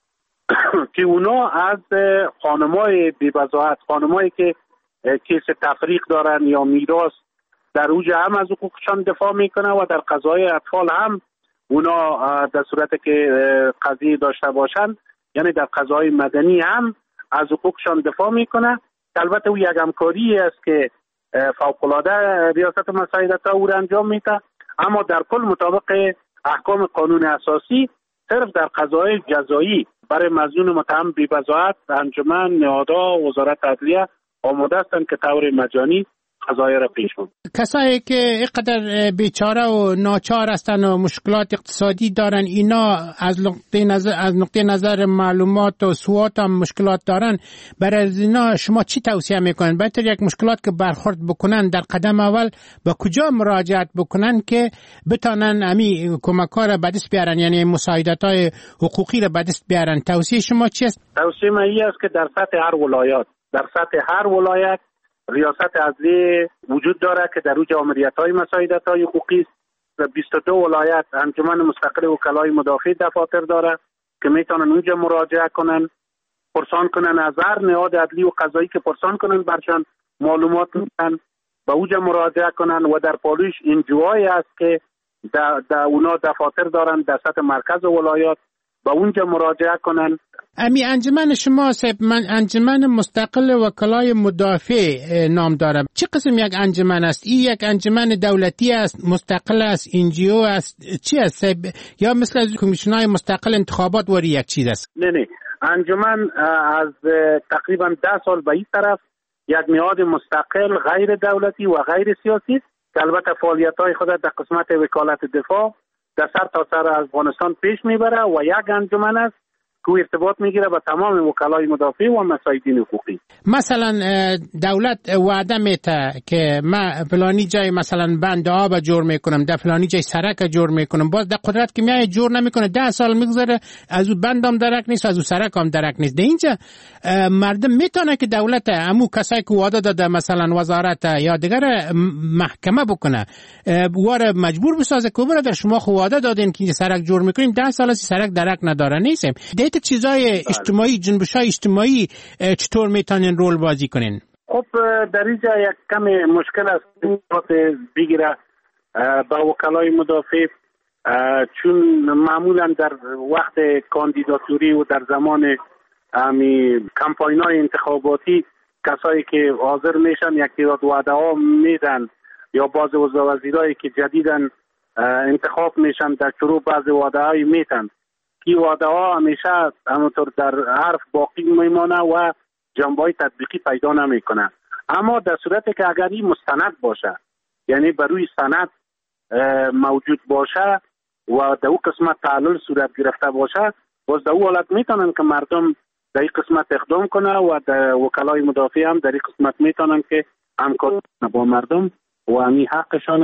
که اونا از خانمای بی‌بضاعت، خانمایی که کیس تفریق دارن یا میراث، در اوج هم از حقوقشان دفاع میکنه و در قضای اطفال هم اونا در صورتی که قضیه داشته باشن، یعنی در قضای مدنی هم از حقوقشان دفاع میکنه. البته او یک همکاری است که فوق‌العاده ریاست مساعدت‌ها او را انجام میده، اما در کل مطابق احکام قانون اساسی صرف در قضای جزایی برای مظنون متهم بی‌بضاعت انجمن، نهادها، وزارت عدلیه آماده هستند که طور مجانی قضایای را پیش برند. کسایی که اینقدر بیچاره و ناچار هستند و مشکلات اقتصادی دارن، اینا از نقطه نظر از نقطه نظر معلومات و سوات هم مشکلات دارن، برای اینا شما چی توصیه میکنن؟ بهتر یک مشکلات که برخورد بکنن در قدم اول به کجا مراجعت بکنن که بتانن امی کمک‌ها را به دست بیارن، یعنی مساعدت‌های حقوقی را به دست بیارن؟ توصیه شما چی است؟ توصیه من این است که در سطح هر ولایت در سطح هر ولایت ریاست عدلیه وجود داره که در اوج آمریت‌های مساعدت‌های حقوقی است. و بیست و دو ولایت انجمن مستقل وکلای مدافع دفاتر داره که میتونن اونجا مراجعه کنن، پرسان کنن از هر نهاد عدلی و قضایی که پرسان کنن برشان معلومات میدن، به اونجا مراجعه کنن. و در پالوش انجوهای است که در, در اونا دفاتر دارن در سطح مرکز ولایات، به اونجا مراجعه کنن. امی انجمن شما سب من انجمن مستقل وکلای مدافع نام دارم، چه قسم یک انجمن است؟ این یک انجمن دولتی است، مستقل است، انجیو است، چی است؟ یا مثل از کمیسیونای مستقل انتخابات وری یک چیز است؟ نه نه، انجمن از تقریبا ده سال به این طرف یک نهاد مستقل غیر دولتی و غیر سیاسی که البته فعالیت‌های خود در قسمت وکالت دفاع در سر تا سر افغانستان پیش میبره و یک انجمن است که ارتباط میگیره با تمام وکلای مدافع و مسایدین حقوقی. مثلا دولت وعده میته که من فلانی جای مثلا بند آب جور میکنم، در فلانی جای سرک جور میکنم، باز در قدرت که میای جور نمیکنه، ده سال میگذره از اون بندام درک نیست، از اون سرک هم درک نیست. در اینجا مردم میتونه که دولت امو کسایی که وعده داده مثلا وزارت یا دیگر محکمه بکنه، واره مجبور بسازه که برادر شما خو وعده دادین که سرک جور میکنیم، ده سال از سرک درک نداره نیستیم. دیت چیزای اجتماعی، جنبش‌های اجتماعی چطور میتونین رول بازی کنین؟ خب در اینجا یک کم مشکل است بگیره با وکلای مدافع، چون معمولا در وقت کاندیداتوری و در زمان امی کمپاین‌های انتخاباتی کسایی که حاضر میشن یک تعداد وعده ها میدن یا بعض وزرای که جدیداً انتخاب میشن در شروع بعض وعده های میتن که وعده ها همیشه همونطور در حرف باقی میمانه و جنبه تطبیقی پیدا نمیکنه. اما در صورتی که اگر این مستند باشه، یعنی بر روی سند موجود باشه و در او قسمت تعلل صورت گرفته باشه، باز در او حالت میتونن که مردم در این قسمت اقدام کنه و در وکلای مدافع هم در این قسمت میتونن که همکاری با مردم و همین حقشان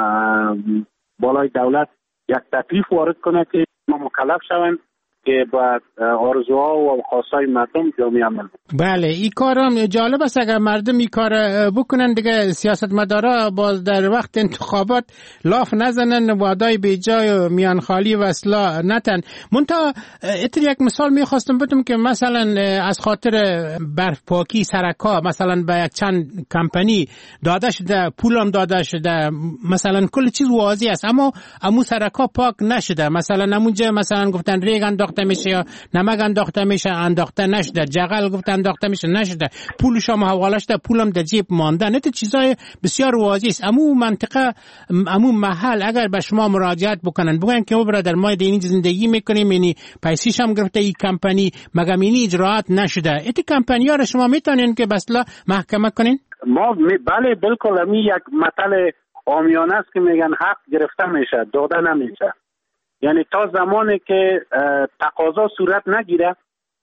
بالای دولت یک تکلیف وارد کنه که ما مکلف شوند که با آرزوها و خواستهای مردم جامعه عمل. بله، این کارم جالب است. اگر مردم این کار بکنن دیگه سیاستمدارا باز در وقت انتخابات لاف نزنن، وعدای بیجای و میان خالی و اصلاح نتن. منتها اتر یک مثال میخواستم بدم که مثلا از خاطر برف پاکی سرکا مثلا به یک چند کمپانی داده شده، پولم داده شده، مثلا کل چیز واضح است، اما امو سرکا پاک نشده. مثلا همونجا مثلا گفتن ریگ انداخته میشه یا نمک انداخته میشه، انداخته نشده، جغل گفت انداخته میشه نشده، پولش هم حواله شده، پولم در جیب مانده. نه چیزای بسیار واضح است. امو منطقه، امو محل اگر به شما مراجعت بکنن بگن که ما برادر ما دینی زندگی میکنیم، یعنی پیسیش هم گرفته این کمپانی، مگه اینی اجراعات نشده، ایت کمپانی‌ها رو شما میتونین که بسلا محکمه کنین؟ ما بله بالکل، امی یک مطلب عامیانه است که میگن حق گرفته میشه، داده نمیشه. یعنی تا زمانی که تقاضا صورت نگیره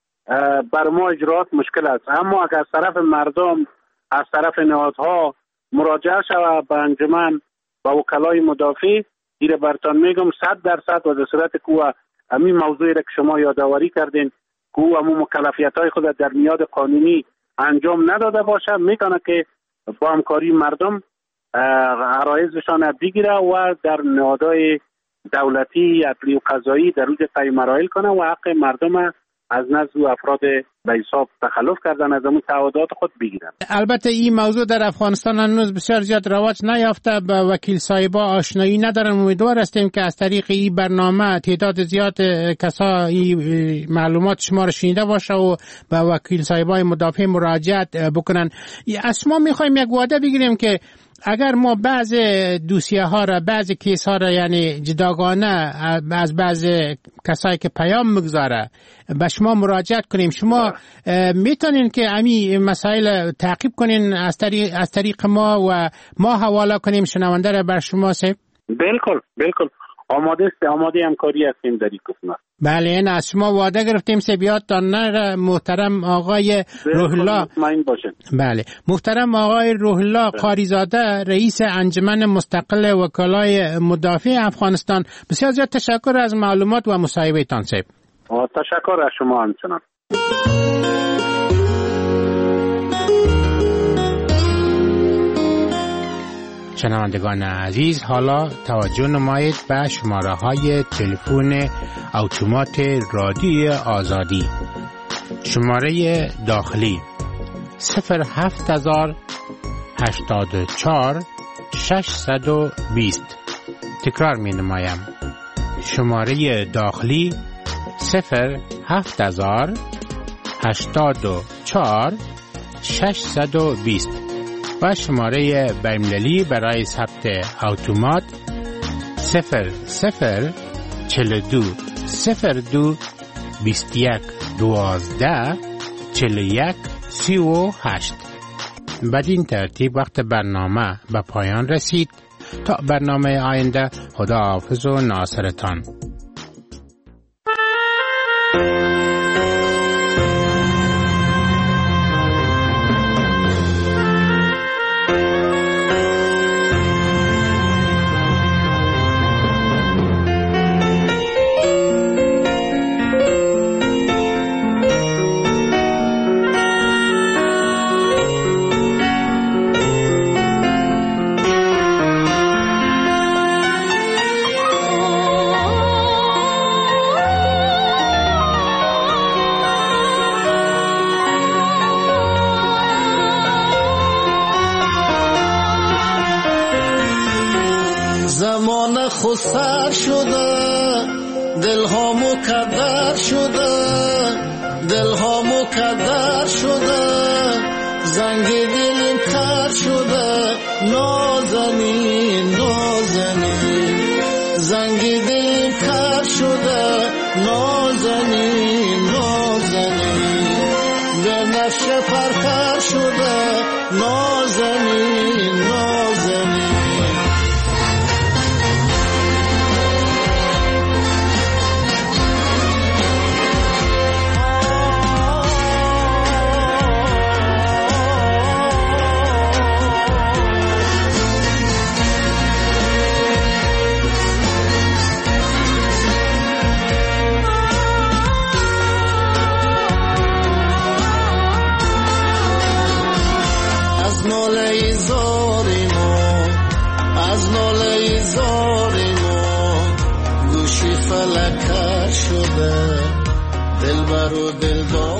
بر ما اجراعات مشکل است. اما اگر از طرف مردم، از طرف نهادها مراجعه شود به انجمن و وکلای مدافع، دیره برتان میگم صد درصد و در صورت که همین موضوعی را که شما یادآوری کردین که همون مکلفیت های خود در میاد قانونی انجام نداده باشه، میتونه که با همکاری مردم عرایضشان بگیره و در نهادهای دولتی، عدلی و قضایی در روز طی مراحل کنه و حق مردم از نزد افراد به حساب تخلف کردن از اون تعهدات خود بگیرن. البته این موضوع در افغانستان هنوز بسیار زیاد رواج نیافته، به وکیل صاحبا آشنایی ندارن. امیدوار هستیم که از طریق این برنامه تعداد زیاد کسا این معلومات شما رو شنیده باشه و به وکیل صاحبای مدافع مراجعت بکنن. از شما میخوایم یک وعده بگیریم که اگر ما بعض دوسیه ها را، بعض کیس ها را یعنی جداگانه از بعض کسایی که پیام مگذاره به شما مراجعت کنیم، شما میتونین که امی مسائل تعقیب کنین از طریق از طریق ما و ما حواله کنیم شنونده را بر شما سه؟ بالکل بالکل آماده است، آماده همکاری هستیم در این قسمت. بله، این از شما وعده گرفتیم سبیات تان محترم آقای روح الله. بله، محترم آقای روح الله قاریزاده، رئیس انجمن مستقل وکلای مدافع افغانستان، بسیار زیاد تشکر از معلومات و مصاحبه تان صاحب. تشکر از شما همچنان. شنوندگان عزیز، حالا توجه نمایید به شماره های تلفن اتومات رادیو آزادی. شماره داخلی صفر هفت هزار هشتاد و چهار ششصد و بیست. تکرار می نمایم. شماره داخلی صفر هفت هزار هشتاد و چهار ششصد و بیست و شماره بین‌المللی برای ثبت اتومات صفر صفر چهل و دو صفر دو بیست و یک دوازده چهل و یک سی و هشت. بدین ترتیب وقت برنامه به پایان رسید. تا برنامه آینده، خدا حافظ و ناصرتان. و سر شده، دل ها مکدر شده، دل ها مکدر شده، زنگ دلم کر شده، نازنین نازنین، زنگ دلم کر شده، نازنین نازنین، به نفش پرکر شده، نازنین نازنین. دل برو دل دار